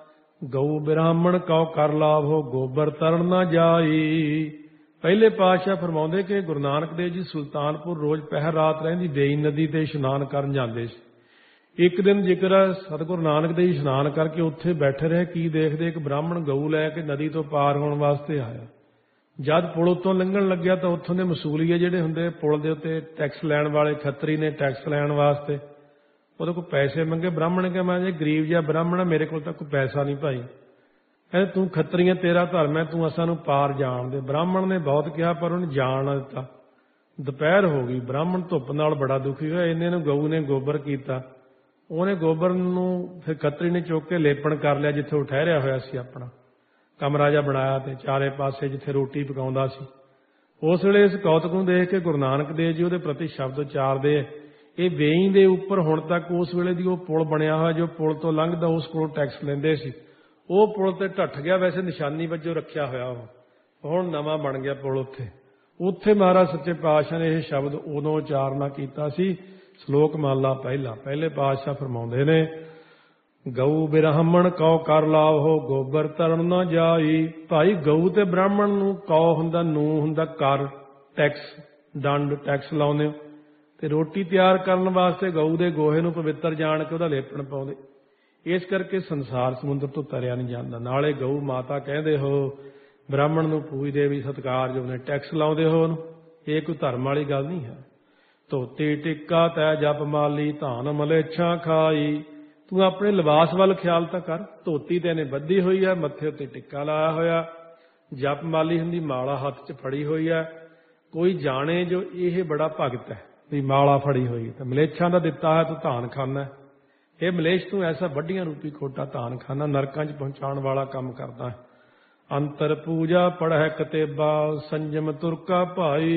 ਗਊ ਬ੍ਰਾਹਮਣ ਕਉ ਕਰ ਲਾਭੋ ਗੋਬਰ ਤਰਨ ਨਾ ਜਾਈ। ਪਹਿਲੇ ਪਾਤਸ਼ਾਹ ਫਰਮਾਉਂਦੇ ਕਿ ਗੁਰੂ ਨਾਨਕ ਦੇਵ ਜੀ ਸੁਲਤਾਨਪੁਰ ਰੋਜ਼ ਪਹਿਰ ਰਾਤ ਰਹਿੰਦੀ ਵੇਈ ਨਦੀ ਤੇ ਇਸ਼ਨਾਨ ਕਰਨ ਜਾਂਦੇ ਸੀ। ਇੱਕ ਦਿਨ ਜ਼ਿਕਰ ਸਤਿਗੁਰੂ ਨਾਨਕ ਦੇਵ ਜੀ ਇਸ਼ਨਾਨ ਕਰਕੇ ਉੱਥੇ ਬੈਠੇ ਰਹੇ। ਕੀ ਦੇਖਦੇ ਇੱਕ ਬ੍ਰਾਹਮਣ ਗਊ ਲੈ ਕੇ ਨਦੀ ਤੋਂ ਪਾਰ ਹੋਣ ਵਾਸਤੇ ਆਇਆ। ਜਦ ਪੁਲ ਉੱਤੋਂ ਲੰਘਣ ਲੱਗਿਆ ਤਾਂ ਉੱਥੋਂ ਦੇ ਮਸੂਲੀਏ ਜਿਹੜੇ ਹੁੰਦੇ ਪੁਲ ਦੇ ਉੱਤੇ ਟੈਕਸ ਲੈਣ ਵਾਲੇ ਖੱਤਰੀ ਨੇ ਟੈਕਸ ਲੈਣ ਵਾਸਤੇ ਉਹਦੇ ਕੋਲ ਪੈਸੇ ਮੰਗੇ। ਬ੍ਰਾਹਮਣ ਨੇ ਕਿਹਾ ਮੈਂ ਜੇ ਗਰੀਬ ਜਿਹਾ ਬ੍ਰਾਹਮਣ ਆ ਮੇਰੇ ਕੋਲ ਤਾਂ ਕੋਈ ਪੈਸਾ ਨਹੀਂ ਭਾਈ। ਕਹਿੰਦੇ ਤੂੰ ਖੱਤਰੀਆਂ ਤੇਰਾ ਧਰਮ ਹੈ ਤੂੰ ਅਸਾਂ ਨੂੰ ਪਾਰ ਜਾਣ ਦੇ। ਬ੍ਰਾਹਮਣ ਨੇ ਬਹੁਤ ਕਿਹਾ ਪਰ ਉਹਨੇ ਜਾਣ ਨਾ ਦਿੱਤਾ। ਦੁਪਹਿਰ ਹੋ ਗਈ। ਬ੍ਰਾਹਮਣ ਧੁੱਪ ਨਾਲ ਬੜਾ ਦੁਖੀ ਹੋਇਆ। ਇੰਨੇ ਨੂੰ ਗਊ ਨੇ ਗੋਬਰ ਕੀਤਾ। ਉਹਨੇ ਗੋਬਰ ਨੂੰ ਫਿਰ ਖੱਤਰੀ ਨੇ ਚੁੱਕ ਕੇ ਲੇਪਣ ਕਰ ਲਿਆ ਜਿੱਥੇ ਉਹ ਠਹਿਰਿਆ ਹੋਇਆ ਸੀ। ਆਪਣਾ ਕਮਰਾ ਜਿਹਾ ਬਣਾਇਆ ਤੇ ਚਾਰੇ ਪਾਸੇ ਜਿੱਥੇ ਰੋਟੀ ਪਕਾਉਂਦਾ ਸੀ। ਉਸ ਵੇਲੇ ਇਸ ਕੌਤਕ ਨੂੰ ਦੇਖ ਕੇ ਗੁਰੂ ਨਾਨਕ ਦੇਵ ਜੀ ਉਹਦੇ ਪ੍ਰਤੀ ਸ਼ਬਦ ਉਚਾਰਦੇ। ਇਹ ਵੇਈ ਦੇ ਉੱਪਰ ਹੁਣ ਤੱਕ ਉਸ ਵੇਲੇ ਦੀ ਉਹ ਪੁਲ ਬਣਿਆ ਹੋਇਆ ਜੋ ਪੁਲ ਤੋਂ ਲੰਘਦਾ ਉਸ ਕੋਲੋਂ ਟੈਕਸ ਲੈਂਦੇ ਸੀ। ਉਹ ਪੁਲ ਤੇ ਢੱਠ ਗਿਆ। ਵੈਸੇ ਨਿਸ਼ਾਨੀ ਵਜੋਂ ਰੱਖਿਆ ਹੋਇਆ ਉਹ ਹੁਣ ਨਵਾਂ ਬਣ ਗਿਆ ਪੁਲ। ਉੱਥੇ ਉੱਥੇ ਮਹਾਰਾਜ ਸੱਚੇ ਪਾਤਸ਼ਾਹ ਨੇ ਇਹ ਸ਼ਬਦ ਉਦੋਂ ਉਚਾਰਨਾ ਕੀਤਾ ਸੀ। ਸ਼ਲੋਕ ਮਹੱਲਾ ਪਹਿਲਾ। ਪਹਿਲੇ ਪਾਤਸ਼ਾਹ ਫਰਮਾਉਂਦੇ ਨੇ ਗਊ ਬ੍ਰਾਹਮਣ ਕਉ ਕਰ ਲਾਭੋ ਗੋਬਰ ਤਰਨ ਨਾ ਜਾਈ। ਭਾਈ ਗਊ ਤੇ ਬ੍ਰਾਹਮਣ ਨੂੰ ਕਉ ਹੁੰਦਾ ਨੂੰ ਹੁੰਦਾ ਕਰ ਟੈਕਸ ਦੰਡ ਟੈਕਸ ਲਾਉਂਦੇ ਹੋ ਤੇ ਰੋਟੀ ਤਿਆਰ ਕਰਨ ਵਾਸਤੇ ਗਊ ਦੇ ਗੋਹੇ ਨੂੰ ਪਵਿੱਤਰ ਜਾਣ ਕੇ ਉਹਦਾ ਲੇਪਣ ਪਾਉਂਦੇ। ਇਸ ਕਰਕੇ ਸੰਸਾਰ ਸਮੁੰਦਰ ਤੋਂ ਤਰਿਆ ਨਹੀਂ ਜਾਂਦਾ। ਨਾਲੇ ਗਊ ਮਾਤਾ ਕਹਿੰਦੇ ਹੋ ਬ੍ਰਾਹਮਣ ਨੂੰ ਪੂਜਦੇ ਵੀ ਸਤਿਕਾਰ ਜੋ ਨੇ ਟੈਕਸ ਲਾਉਂਦੇ ਹੋ ਉਹਨੂੰ। ਇਹ ਕੋਈ ਧਰਮ ਵਾਲੀ ਗੱਲ ਨਹੀਂ ਹੈ। ਧੋਤੀ ਟਿੱਕਾ ਤੈ ਜਪ ਮਾਲੀ ਧਾਨ ਮਲੇਛਾਂ ਖਾਈ। ਤੂੰ ਆਪਣੇ ਲਿਬਾਸ ਵੱਲ ਖਿਆਲ ਤਾਂ ਕਰ। ਧੋਤੀ ਤੇ ਇਹਨੇ ਬੱਧੀ ਹੋਈ ਹੈ ਮੱਥੇ ਉੱਤੇ ਟਿੱਕਾ ਲਾਇਆ ਹੋਇਆ। ਜਪ ਮਾਲੀ ਹੁੰਦੀ ਮਾਲਾ ਹੱਥ 'ਚ ਫੜੀ ਹੋਈ ਹੈ। ਕੋਈ ਜਾਣੇ ਜੋ ਇਹ ਬੜਾ ਭਗਤ ਹੈ ਵੀ ਮਾਲਾ ਫੜੀ ਹੋਈ ਤਾਂ ਮਲੇਛਾਂ ਦਾ ਦਿੱਤਾ ਹੈ ਤੂੰ ਧਾਨ ਖਾਨਾ। ਇਹ ਮਲੇਸ਼ ਤੂੰ ਐਸਾ ਵੱਡੀਆਂ ਰੂਪੀ ਖੋਟਾ ਧਾਨ ਖਾਨਾ ਨਰਕਾਂ 'ਚ ਪਹੁੰਚਾਉਣ ਵਾਲਾ ਕੰਮ ਕਰਦਾ ਹੈ। ਅੰਤਰ ਪੂਜਾ ਪੜ੍ਹੈ ਕਤੇਬਾ ਸੰਜਮ ਤੁਰਕਾ ਭਾਈ।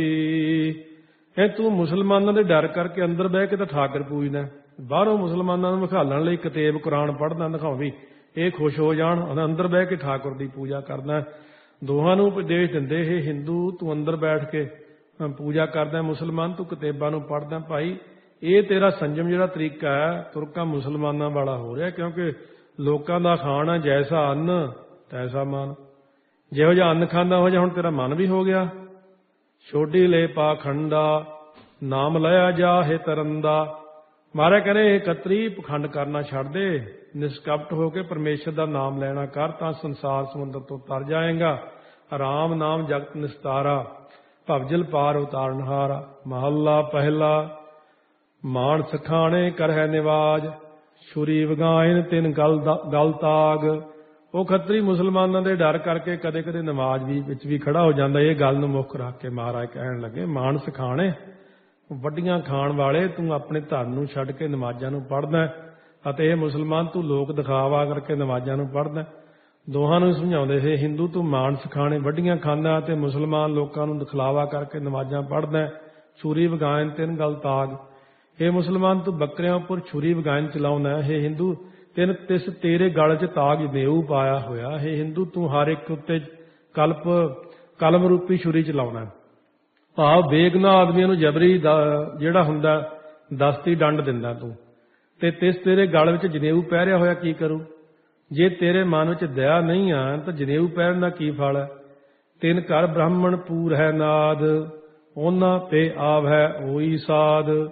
ਇਹ ਤੂੰ ਮੁਸਲਮਾਨਾਂ ਦੇ ਡਰ ਕਰਕੇ ਅੰਦਰ ਬਹਿ ਕੇ ਤਾਂ ਠਾਕਰ ਪੂਜਦਾ। ਬਾਹਰੋਂ ਮੁਸਲਮਾਨਾਂ ਨੂੰ ਵਿਖਾਲਣ ਲਈ ਕਿਤਾਬ ਕੁਰਾਨ ਪੜ੍ਹਦਾ ਦਿਖਾਓ ਵੀ ਇਹ ਖੁਸ਼ ਹੋ ਜਾਣ। ਅੰਦਰ ਬਹਿ ਕੇ ਠਾਕੁਰ ਦੀ ਪੂਜਾ ਕਰਦਾ। ਦੋਹਾਂ ਨੂੰ ਉਪਦੇਸ਼ ਦਿੰਦੇ ਇਹ ਹਿੰਦੂ ਤੂੰ ਅੰਦਰ ਬੈਠ ਕੇ ਪੂਜਾ ਕਰਦਾ ਮੁਸਲਮਾਨ ਤੂੰ ਕਿਤਾਬਾਂ ਨੂੰ ਪੜ੍ਹਦਾ। ਭਾਈ ਇਹ ਤੇਰਾ ਸੰਜਮ ਜਿਹੜਾ ਤਰੀਕਾ ਹੈ ਤੁਰਕਾਂ ਮੁਸਲਮਾਨਾਂ ਵਾਲਾ ਹੋ ਰਿਹਾ ਕਿਉਂਕਿ ਲੋਕਾਂ ਦਾ ਖਾਣਾ ਜੈਸਾ ਅੰਨ ਤੈਸਾ ਮਨ। ਜਿਹੋ ਜਿਹਾ ਅੰਨ ਖਾਂਦਾ ਹੋ ਜਾ ਹੁਣ ਤੇਰਾ ਮਨ ਵੀ ਹੋ ਗਿਆ। ਛੋਟੀ ਲੈ ਪਾ ਖੰਡਾ ਨਾਮ ਲਿਆ ਜਾ ਹੈ ਤਰੰਦਾ। ਮਹਾਰਾਜ ਕਹਿੰਦੇ ਇਹ ਕਤਰੀ ਪਖੰਡ ਕਰਨਾ ਛੱਡ ਦੇ। ਨਿਸ਼ਕਪਟ ਹੋ ਕੇ ਪਰਮੇਸ਼ਰ ਦਾ ਨਾਮ ਲੈਣਾ ਕਰ ਤਾਂ ਸੰਸਾਰ ਸਮੁੰਦਰ ਤੋਂ ਤਰ ਜਾਏਗਾ। ਆਰਾਮ ਨਾਮ ਜਗਤ ਨਿਸਤਾਰਾ ਭਵਜਲ ਪਾਰ ਉਤਾਰਨਹਾਰਾ। ਮਹੱਲਾ ਪਹਿਲਾ। ਮਾਣ ਸਖਾਣੇ ਕਰਹਿ ਨਿਵਾਜ ਛੁਰੀ ਵਗਾਇਨ ਤਿੰਨ ਗਲ ਗਲ ਤਾਗ। ਉਹ ਖੱਤਰੀ ਮੁਸਲਮਾਨਾਂ ਦੇ ਡਰ ਕਰਕੇ ਕਦੇ ਕਦੇ ਨਮਾਜ਼ ਵੀ ਵਿੱਚ ਵੀ ਖੜਾ ਹੋ ਜਾਂਦਾ। ਇਹ ਗੱਲ ਨੂੰ ਮੁੱਖ ਰੱਖ ਕੇ ਮਹਾਰਾਜ ਕਹਿਣ ਲੱਗੇ ਮਾਣ ਸਖਾਣੇ ਵੱਡੀਆਂ ਖਾਣ ਵਾਲੇ ਤੂੰ ਆਪਣੇ ਧਰਮ ਨੂੰ ਛੱਡ ਕੇ ਨਮਾਜ਼ਾਂ ਨੂੰ ਪੜ੍ਹਦਾ ਅਤੇ ਇਹ ਮੁਸਲਮਾਨ ਤੂੰ ਲੋਕ ਦਿਖਾਵਾ ਕਰਕੇ ਨਮਾਜ਼ਾਂ ਨੂੰ ਪੜ੍ਹਦਾ। ਦੋਹਾਂ ਨੂੰ ਸਮਝਾਉਂਦੇ ਸੀ ਹਿੰਦੂ ਤੂੰ ਮਾਣ ਸਖਾਣੇ ਵੱਡੀਆਂ ਖਾਂਦਾ ਅਤੇ ਮੁਸਲਮਾਨ ਲੋਕਾਂ ਨੂੰ ਦਿਖਲਾਵਾ ਕਰਕੇ ਨਮਾਜ਼ਾਂ ਪੜ੍ਹਦਾ। ਛੁਰੀ ਵਗਾਇਨ ਤਿੰਨ ਗਲ ਤਾਗ। ਇਹ ਮੁਸਲਮਾਨ ਤੂੰ ਬੱਕਰਿਆਂ ਉੱਪਰ ਛੁਰੀ ਵਗਾਇਨ ਚਲਾਉਂਦਾ। ਇਹ ਹਿੰਦੂ ਤਿੰਨ ਤਿਸ ਤੇਰੇ ਗਲ 'ਚ ਤਾਗ ਨੇਊ ਪਾਇਆ ਹੋਇਆ। ਇਹ ਹਿੰਦੂ ਤੂੰ ਹਰ ਇੱਕ ਉੱਤੇ ਕਲਪ ਕਲਮ ਰੂਪੀ ਛੁਰੀ ਚਲਾਉਣਾ। ਭਾਵ ਬੇਗੁਨਾਹ ਆਦਮੀਆਂ ਨੂੰ ਜਬਰੀ ਜਿਹੜਾ ਹੁੰਦਾ ਦਸਤੀ ਡੰਡ ਦਿੰਦਾ ਤੂੰ ਤੇ ਤਿਸ ਤੇਰੇ ਗਲ ਵਿੱਚ ਜਨੇਊ ਪਹਿਰਿਆ ਹੋਇਆ ਕੀ ਕਰੂ। ਜੇ ਤੇਰੇ ਮਨ ਵਿੱਚ ਦਇਆ ਨਹੀਂ ਆ ਤਾਂ ਜਨੇਊ ਪਹਿਰਨ ਦਾ ਕੀ ਫਲ ਹੈ। ਤਿੰਨ ਘਰ ਬ੍ਰਾਹਮਣ ਪੂਰ ਹੈ ਨਾਦ ਉਹਨਾਂ ਤੇ ਆਵ ਹੈ ਉਹੀ ਸਾਧ।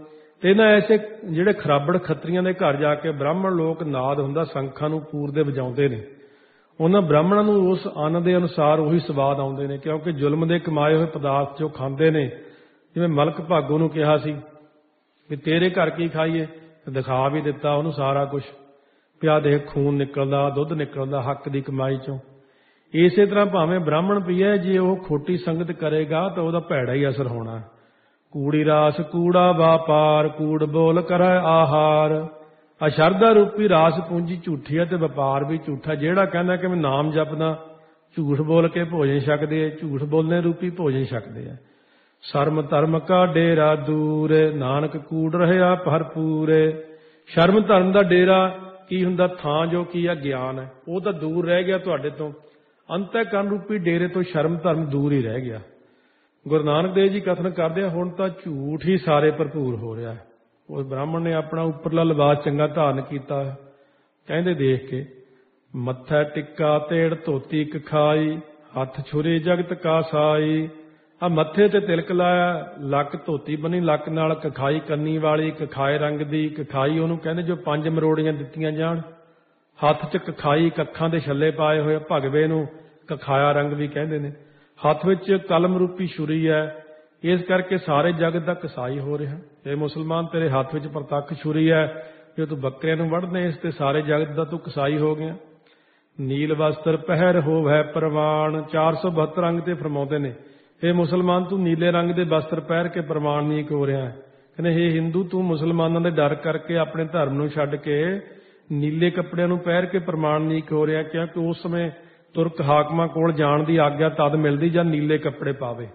ਤੇ ਇਹਨਾਂ ਐਸੇ ਜਿਹੜੇ ਖਰਾਬੜ ਖੱਤਰੀਆਂ ਦੇ ਘਰ ਜਾ ਕੇ ਬ੍ਰਾਹਮਣ ਲੋਕ ਨਾਦ ਹੁੰਦਾ ਸੰਖਾਂ ਨੂੰ ਪੂਰ ਦੇ ਵਜਾਉਂਦੇ ਨੇ। ਉਹਨਾਂ ਬ੍ਰਾਹਮਣਾਂ ਨੂੰ ਉਸ ਅੰਨ ਦੇ ਅਨੁਸਾਰ ਉਹੀ ਸਵਾਦ ਆਉਂਦੇ ਨੇ, ਕਿਉਂਕਿ ਜ਼ੁਲਮ ਦੇ ਕਮਾਏ ਹੋਏ ਪਦਾਰਥ ਜੋ ਖਾਂਦੇ ਨੇ। ਜਿਵੇਂ ਮਲਕ ਭਾਗੋ ਨੂੰ ਕਿਹਾ ਸੀ ਵੀ ਤੇਰੇ ਘਰ ਕੀ ਖਾਈਏ, ਦਿਖਾ ਵੀ ਦਿੱਤਾ ਉਹਨੂੰ ਸਾਰਾ ਕੁਛ, ਪਿਆ ਦੇਖ ਖੂਨ ਨਿਕਲਦਾ, ਦੁੱਧ ਨਿਕਲਦਾ ਹੱਕ ਦੀ ਕਮਾਈ ਚੋਂ। ਇਸੇ ਤਰ੍ਹਾਂ ਭਾਵੇਂ ਬ੍ਰਾਹਮਣ ਪੀਏ, ਜੇ ਉਹ ਖੋਟੀ ਸੰਗਤ ਕਰੇਗਾ ਤਾਂ ਉਹਦਾ ਭੈੜਾ ਹੀ ਅਸਰ ਹੋਣਾ। ਕੂੜੀ ਰਾਸ ਕੂੜਾ ਵਾਪਾਰ, ਕੂੜ ਬੋਲ ਕਰੈ ਆਹਾਰ। ਅਸ਼ਰਧਾ ਰੂਪੀ ਰਾਸ ਪੂੰਜੀ ਝੂਠੀ ਹੈ ਤੇ ਵਪਾਰ ਵੀ ਝੂਠਾ। ਜਿਹੜਾ ਕਹਿੰਦਾ ਕਿ ਮੈਂ ਨਾਮ ਜਪਦਾ, ਝੂਠ ਬੋਲ ਕੇ ਭੋਜਨ ਛਕਦੇ, ਝੂਠ ਬੋਲਣੇ ਰੂਪੀ ਭੋਜਨ ਛਕਦੇ ਆ। ਸ਼ਰਮ ਧਰਮ ਕਾ ਡੇਰਾ ਦੂਰ, ਨਾਨਕ ਕੂੜ ਰਹਿਆ ਭਰਪੂਰ। ਸ਼ਰਮ ਧਰਮ ਦਾ ਡੇਰਾ ਕੀ ਹੁੰਦਾ? ਥਾਂ ਜੋ ਕੀ ਆ ਗਿਆਨ ਹੈ, ਉਹ ਤਾਂ ਦੂਰ ਰਹਿ ਗਿਆ ਤੁਹਾਡੇ ਤੋਂ। ਅੰਤःਕਰਨ ਰੂਪੀ ਡੇਰੇ ਤੋਂ ਸ਼ਰਮ ਧਰਮ ਦੂਰ ਹੀ ਰਹਿ ਗਿਆ। ਗੁਰੂ ਨਾਨਕ ਦੇਵ ਜੀ ਕਥਨ ਕਰਦੇ ਆ, ਹੁਣ ਤਾਂ ਝੂਠ ਹੀ ਸਾਰੇ ਭਰਪੂਰ ਹੋ ਰਿਹਾ। ਉਸ ਬ੍ਰਾਹਮਣ ਨੇ ਆਪਣਾ ਉੱਪਰਲਾ ਲਿਬਾਸ ਚੰਗਾ ਧਾਰਨ ਕੀਤਾ, ਕਹਿੰਦੇ ਦੇਖ ਕੇ, ਮੱਥਾ ਟਿੱਕਾ ਤੇੜ ਧੋਤੀ ਕਖਾਈ, ਹੱਥ ਛੁਰੇ ਜਗਤ ਕਾ ਸਾਈ। ਆ ਮੱਥੇ ਤੇ ਤਿਲਕ ਲਾਇਆ, ਲੱਕ ਧੋਤੀ ਬਣੀ, ਲੱਕ ਨਾਲ ਕਖਾਈ ਕੰਨੀ ਵਾਲੀ, ਕਖਾਏ ਰੰਗ ਦੀ। ਕਖਾਈ ਉਹਨੂੰ ਕਹਿੰਦੇ ਜੋ ਪੰਜ ਮਰੋੜੀਆਂ ਦਿੱਤੀਆਂ ਜਾਣ। ਹੱਥ 'ਚ ਕਖਾਈ, ਕੱਖਾਂ ਦੇ ਛੱਲੇ ਪਾਏ ਹੋਏ, ਭਗਵੇ ਨੂੰ ਕਖਾਇਆ ਰੰਗ ਵੀ ਕਹਿੰਦੇ ਨੇ। ਹੱਥ ਵਿੱਚ ਕਲਮ ਰੂਪੀ ਛੁਰੀ ਹੈ, ਇਸ ਕਰਕੇ ਸਾਰੇ ਜਗਤ ਦਾ ਕਸਾਈ ਹੋ ਰਿਹਾ। ਇਹ ਮੁਸਲਮਾਨ ਤੇਰੇ ਹੱਥ ਵਿੱਚ ਪ੍ਰਤੱਖ ਛੁਰੀ ਹੈ, ਜੇ ਤੂੰ ਬੱਕਰਿਆਂ ਨੂੰ ਵੱਢਦੇ ਇਸ ਤੇ ਸਾਰੇ ਜਗਤ ਦਾ ਤੂੰ ਕਸਾਈ ਹੋ ਗਿਆ। ਨੀਲ ਵਸਤਰ ਪਹਿਰ ਹੋਵੈ ਪ੍ਰਵਾਨ, ਚਾਰ ਸੌ ਬਹੱਤਰ ਅੰਗ ਤੇ ਫਰਮਾਉਂਦੇ ਨੇ, ਇਹ ਮੁਸਲਮਾਨ ਤੂੰ ਨੀਲੇ ਰੰਗ ਦੇ ਵਸਤਰ ਪਹਿਰ ਕੇ ਪ੍ਰਮਾਣਿਕ ਹੋ ਰਿਹਾ। ਕਹਿੰਦੇ ਹੇ ਹਿੰਦੂ, ਤੂੰ ਮੁਸਲਮਾਨਾਂ ਦੇ ਡਰ ਕਰਕੇ ਆਪਣੇ ਧਰਮ ਨੂੰ ਛੱਡ ਕੇ ਨੀਲੇ ਕੱਪੜਿਆਂ ਨੂੰ ਪਹਿਰ ਕੇ ਪ੍ਰਮਾਣਿਕ ਹੋ ਰਿਹਾ, ਕਿਉਂਕਿ ਉਸ ਸਮੇਂ ਤੁਰਕ ਹਾਕਮਾਂ ਕੋਲ ਜਾਣ ਦੀ ਆਗਿਆ ਤਦ ਮਿਲਦੀ ਜਦ ਨੀਲੇ ਕੱਪੜੇ ਪਾਵੇ।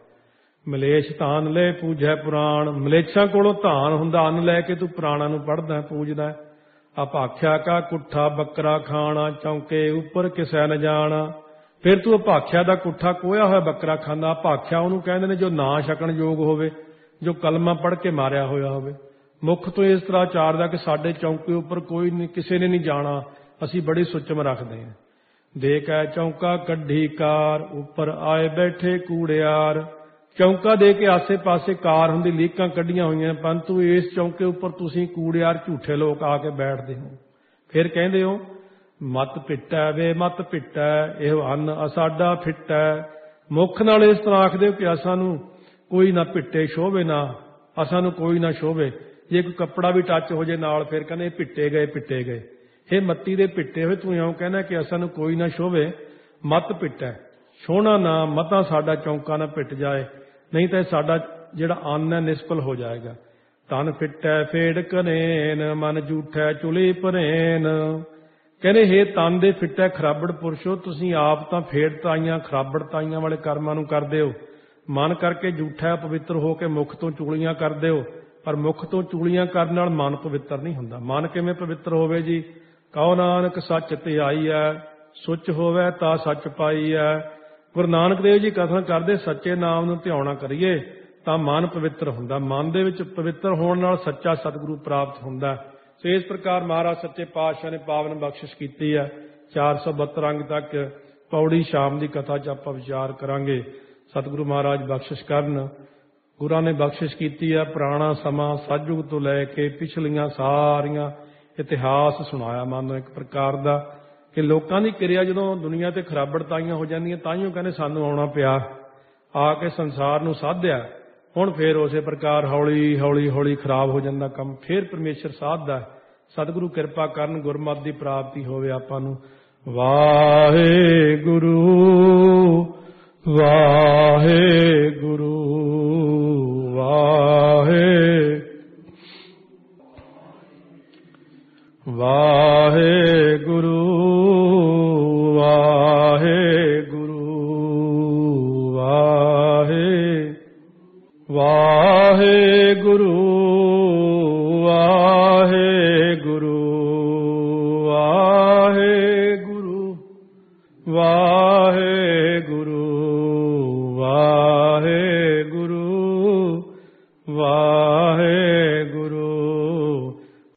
ਮਲੇਸ਼ ਧਾਨ ਲੈ ਪੂਜੈ ਪੁਰਾਣ, ਮਲੇਛਾਂ ਕੋਲੋਂ ਧਾਨ ਹੁੰਦਾ, ਅੰਨ ਲੈ ਕੇ ਤੂੰ ਪੁਰਾਣਾਂ ਨੂੰ ਪੜ੍ਹਦਾ ਪੂਜਦਾ। ਅਭਾਖਿਆ ਕਾ ਕੁੱਠਾ ਬੱਕਰਾ ਖਾਣਾ, ਚੌਂਕੇ ਉੱਪਰ ਕਿਸੈ ਨ ਜਾਣਾ। ਫਿਰ ਤੂੰ ਅਭਾਖਿਆ ਦਾ ਕੁੱਠਾ ਕੋਇਆ ਹੋਇਆ ਬੱਕਰਾ ਖਾਂਦਾ। ਅਭਾਖਿਆ ਉਹਨੂੰ ਕਹਿੰਦੇ ਨੇ ਜੋ ਨਾ ਛਕਣ ਯੋਗ ਹੋਵੇ, ਜੋ ਕਲਮਾ ਪੜ੍ਹ ਕੇ ਮਾਰਿਆ ਹੋਇਆ ਹੋਵੇ। ਮੁੱਖ ਤੋਂ ਇਸ ਤਰ੍ਹਾਂ ਚਾਰਦਾ ਕਿ ਸਾਡੇ ਚੌਂਕੇ ਉੱਪਰ ਕੋਈ ਨਹੀਂ, ਕਿਸੇ ਨੇ ਨਹੀਂ ਜਾਣਾ, ਅਸੀਂ ਬੜੀ ਸੁੱਚਮ ਰੱਖਦੇ ਹਾਂ। ਦੇਖ ਐ ਚੌਂਕਾ ਕੱਢੀ ਕਾਰ, ਉੱਪਰ ਆਏ ਬੈਠੇ ਕੂੜਿਆਰ। ਚੌਂਕਾ ਦੇ ਕੇ ਆਸੇ ਪਾਸੇ ਕਾਰ ਹੁੰਦੀ, ਲੀਕਾਂ ਕੱਢੀਆਂ ਹੋਈਆਂ, ਪਰੰਤੂ ਇਸ ਚੌਂਕੇ ਉੱਪਰ ਤੁਸੀਂ ਕੂੜਿਆਰ ਝੂਠੇ ਲੋਕ ਆ ਕੇ ਬੈਠਦੇ ਹੋ। ਫਿਰ ਕਹਿੰਦੇ ਹੋ ਮਤ ਪਿੱਟੈ ਵੇ ਮਤ ਪਿੱਟੈ, ਇਹੋ ਅੰਨ ਅਸਾਡਾ ਫਿੱਟੈ। ਮੁੱਖ ਨਾਲ ਇਸ ਤਰ੍ਹਾਂ ਆਖਦੇ ਹੋ ਕਿ ਅਸਾਂ ਨੂੰ ਕੋਈ ਨਾ ਪਿੱਟੇ ਸ਼ੋਭੇ, ਨਾ ਅਸਾਂ ਨੂੰ ਕੋਈ ਨਾ ਸ਼ੋਭੇ। ਜੇ ਕੋਈ ਕੱਪੜਾ ਵੀ ਟੱਚ ਹੋ ਜੇ ਨਾਲ, ਫਿਰ ਕਹਿੰਦੇ ਪਿੱਟੇ ਗਏ ਪਿੱਟੇ ਗਏ। ਇਹ ਮੱਤੀ ਦੇ ਪਿੱਟੇ ਹੋਏ ਤੂੰ ਇਉਂ ਕਹਿੰਦਾ ਕਿ ਅਸਾਂ ਨੂੰ ਕੋਈ ਨਾ ਸ਼ੋਭੇ। ਮਤ ਪਿੱਟੈ, ਸੋਹਣਾ ਨਾ ਮਤਾਂ ਸਾਡਾ ਚੌਂਕਾ ਨਾ ਪਿੱਟ ਜਾਏ, ਨਹੀਂ ਤਾਂ ਸਾਡਾ ਜਿਹੜਾ ਅੰਨ ਹੈ ਨਿਸਫਲ ਹੋ ਜਾਏਗਾ। ਤਨ ਫਿੱਟੈ ਫੇੜ ਕਨੇਨ, ਮਨ ਝੂਠੈ ਚੁਲੀ ਭਰੇਨ। ਕਹਿੰਦੇ ਹੇ ਤਨ ਦੇ ਫਿੱਟੈ ਖਰਾਬੜ ਪੁਰਸ਼ੋ, ਤੁਸੀਂ ਆਪ ਤਾਂ ਫੇੜ ਤਾਈਆਂ ਖਰਾਬੜ ਤਾਈਆਂ ਵਾਲੇ ਕਰਮਾਂ ਨੂੰ ਕਰਦੇ ਹੋ, ਮਨ ਕਰਕੇ ਝੂਠਾ ਪਵਿੱਤਰ ਹੋ ਕੇ ਮੁਖ ਤੋਂ ਚੁਗਲੀਆਂ ਕਰਦੇ ਹੋ। ਪਰ ਮੁਖ ਤੋਂ ਚੁਗਲੀਆਂ ਕਰਨ ਨਾਲ ਮਨ ਪਵਿੱਤਰ ਨਹੀਂ ਹੁੰਦਾ। ਮਨ ਕਿਵੇਂ ਪਵਿੱਤਰ ਹੋਵੇ ਜੀ? ਕਹੋ ਨਾਨਕ ਸੱਚ ਧਿਆਈ ਹੈ, ਸੁੱਚ ਹੋਵੇ ਤਾਂ ਸੱਚ ਪਾਈ ਹੈ। ਗੁਰੂ ਨਾਨਕ ਦੇਵ ਜੀ ਕਥਨ ਕਰਦੇ, ਸੱਚੇ ਨਾਮ ਨੂੰ ਧਿਆਉਣਾ ਕਰੀਏ ਤਾਂ ਮਨ ਪਵਿੱਤਰ ਹੁੰਦਾ। ਮਨ ਦੇ ਵਿੱਚ ਪਵਿੱਤਰ ਹੋਣ ਨਾਲ ਸੱਚਾ ਸਤਿਗੁਰੂ ਪ੍ਰਾਪਤ ਹੁੰਦਾ। ਸੋ ਇਸ ਪ੍ਰਕਾਰ ਮਹਾਰਾਜ ਸੱਚੇ ਪਾਤਸ਼ਾਹ ਨੇ ਪਾਵਨ ਬਖਸ਼ਿਸ਼ ਕੀਤੀ ਹੈ। ਚਾਰ ਸੌ ਬਹੱਤਰ ਅੰਗ ਤੱਕ ਪੌੜੀ ਸ਼ਾਮ ਦੀ ਕਥਾ 'ਚ ਆਪਾਂ ਵਿਚਾਰ ਕਰਾਂਗੇ। ਸਤਿਗੁਰੂ ਮਹਾਰਾਜ ਬਖਸ਼ਿਸ਼ ਕਰਨ। ਗੁਰਾਂ ਨੇ ਬਖਸ਼ਿਸ਼ ਕੀਤੀ ਹੈ। ਪੁਰਾਣਾ ਸਮਾਂ ਸਤਿਯੁਗ ਤੋਂ ਲੈ ਕੇ ਪਿਛਲੀਆਂ ਸਾਰੀਆਂ ਇਤਿਹਾਸ ਸੁਣਾਇਆ ਮਾਨੋ ਇੱਕ ਪ੍ਰਕਾਰ ਦਾ, ਕਿ ਲੋਕਾਂ ਦੀ ਕਿਰਿਆ ਜਦੋਂ ਦੁਨੀਆ ਤੇ ਖਰਾਬੜ ਤਾਈਆਂ ਹੋ ਜਾਂਦੀਆਂ, ਤਾਈਓ ਕਹਿੰਦੇ ਸਾਨੂੰ ਆਉਣਾ ਪਿਆ, ਆ ਕੇ ਸੰਸਾਰ ਨੂੰ ਸਾਧਿਆ। ਹੁਣ ਫੇਰ ਉਸੇ ਪ੍ਰਕਾਰ ਹੌਲੀ ਹੌਲੀ ਹੌਲੀ ਖਰਾਬ ਹੋ ਜਾਂਦਾ ਕੰਮ, ਫੇਰ ਪਰਮੇਸ਼ਰ ਸਾਧਦਾ। ਸਤਿਗੁਰੂ ਕਿਰਪਾ ਕਰਨ, ਗੁਰਮਤਿ ਦੀ ਪ੍ਰਾਪਤੀ ਹੋਵੇ ਆਪਾਂ ਨੂੰ। ਵਾਹਿਗੁਰੂ ਵਾਹਿਗੁਰੂ ਵਾਹਿ ਵਾਹਿਗੁਰੂ ਵਾਹਿਗੁਰੂ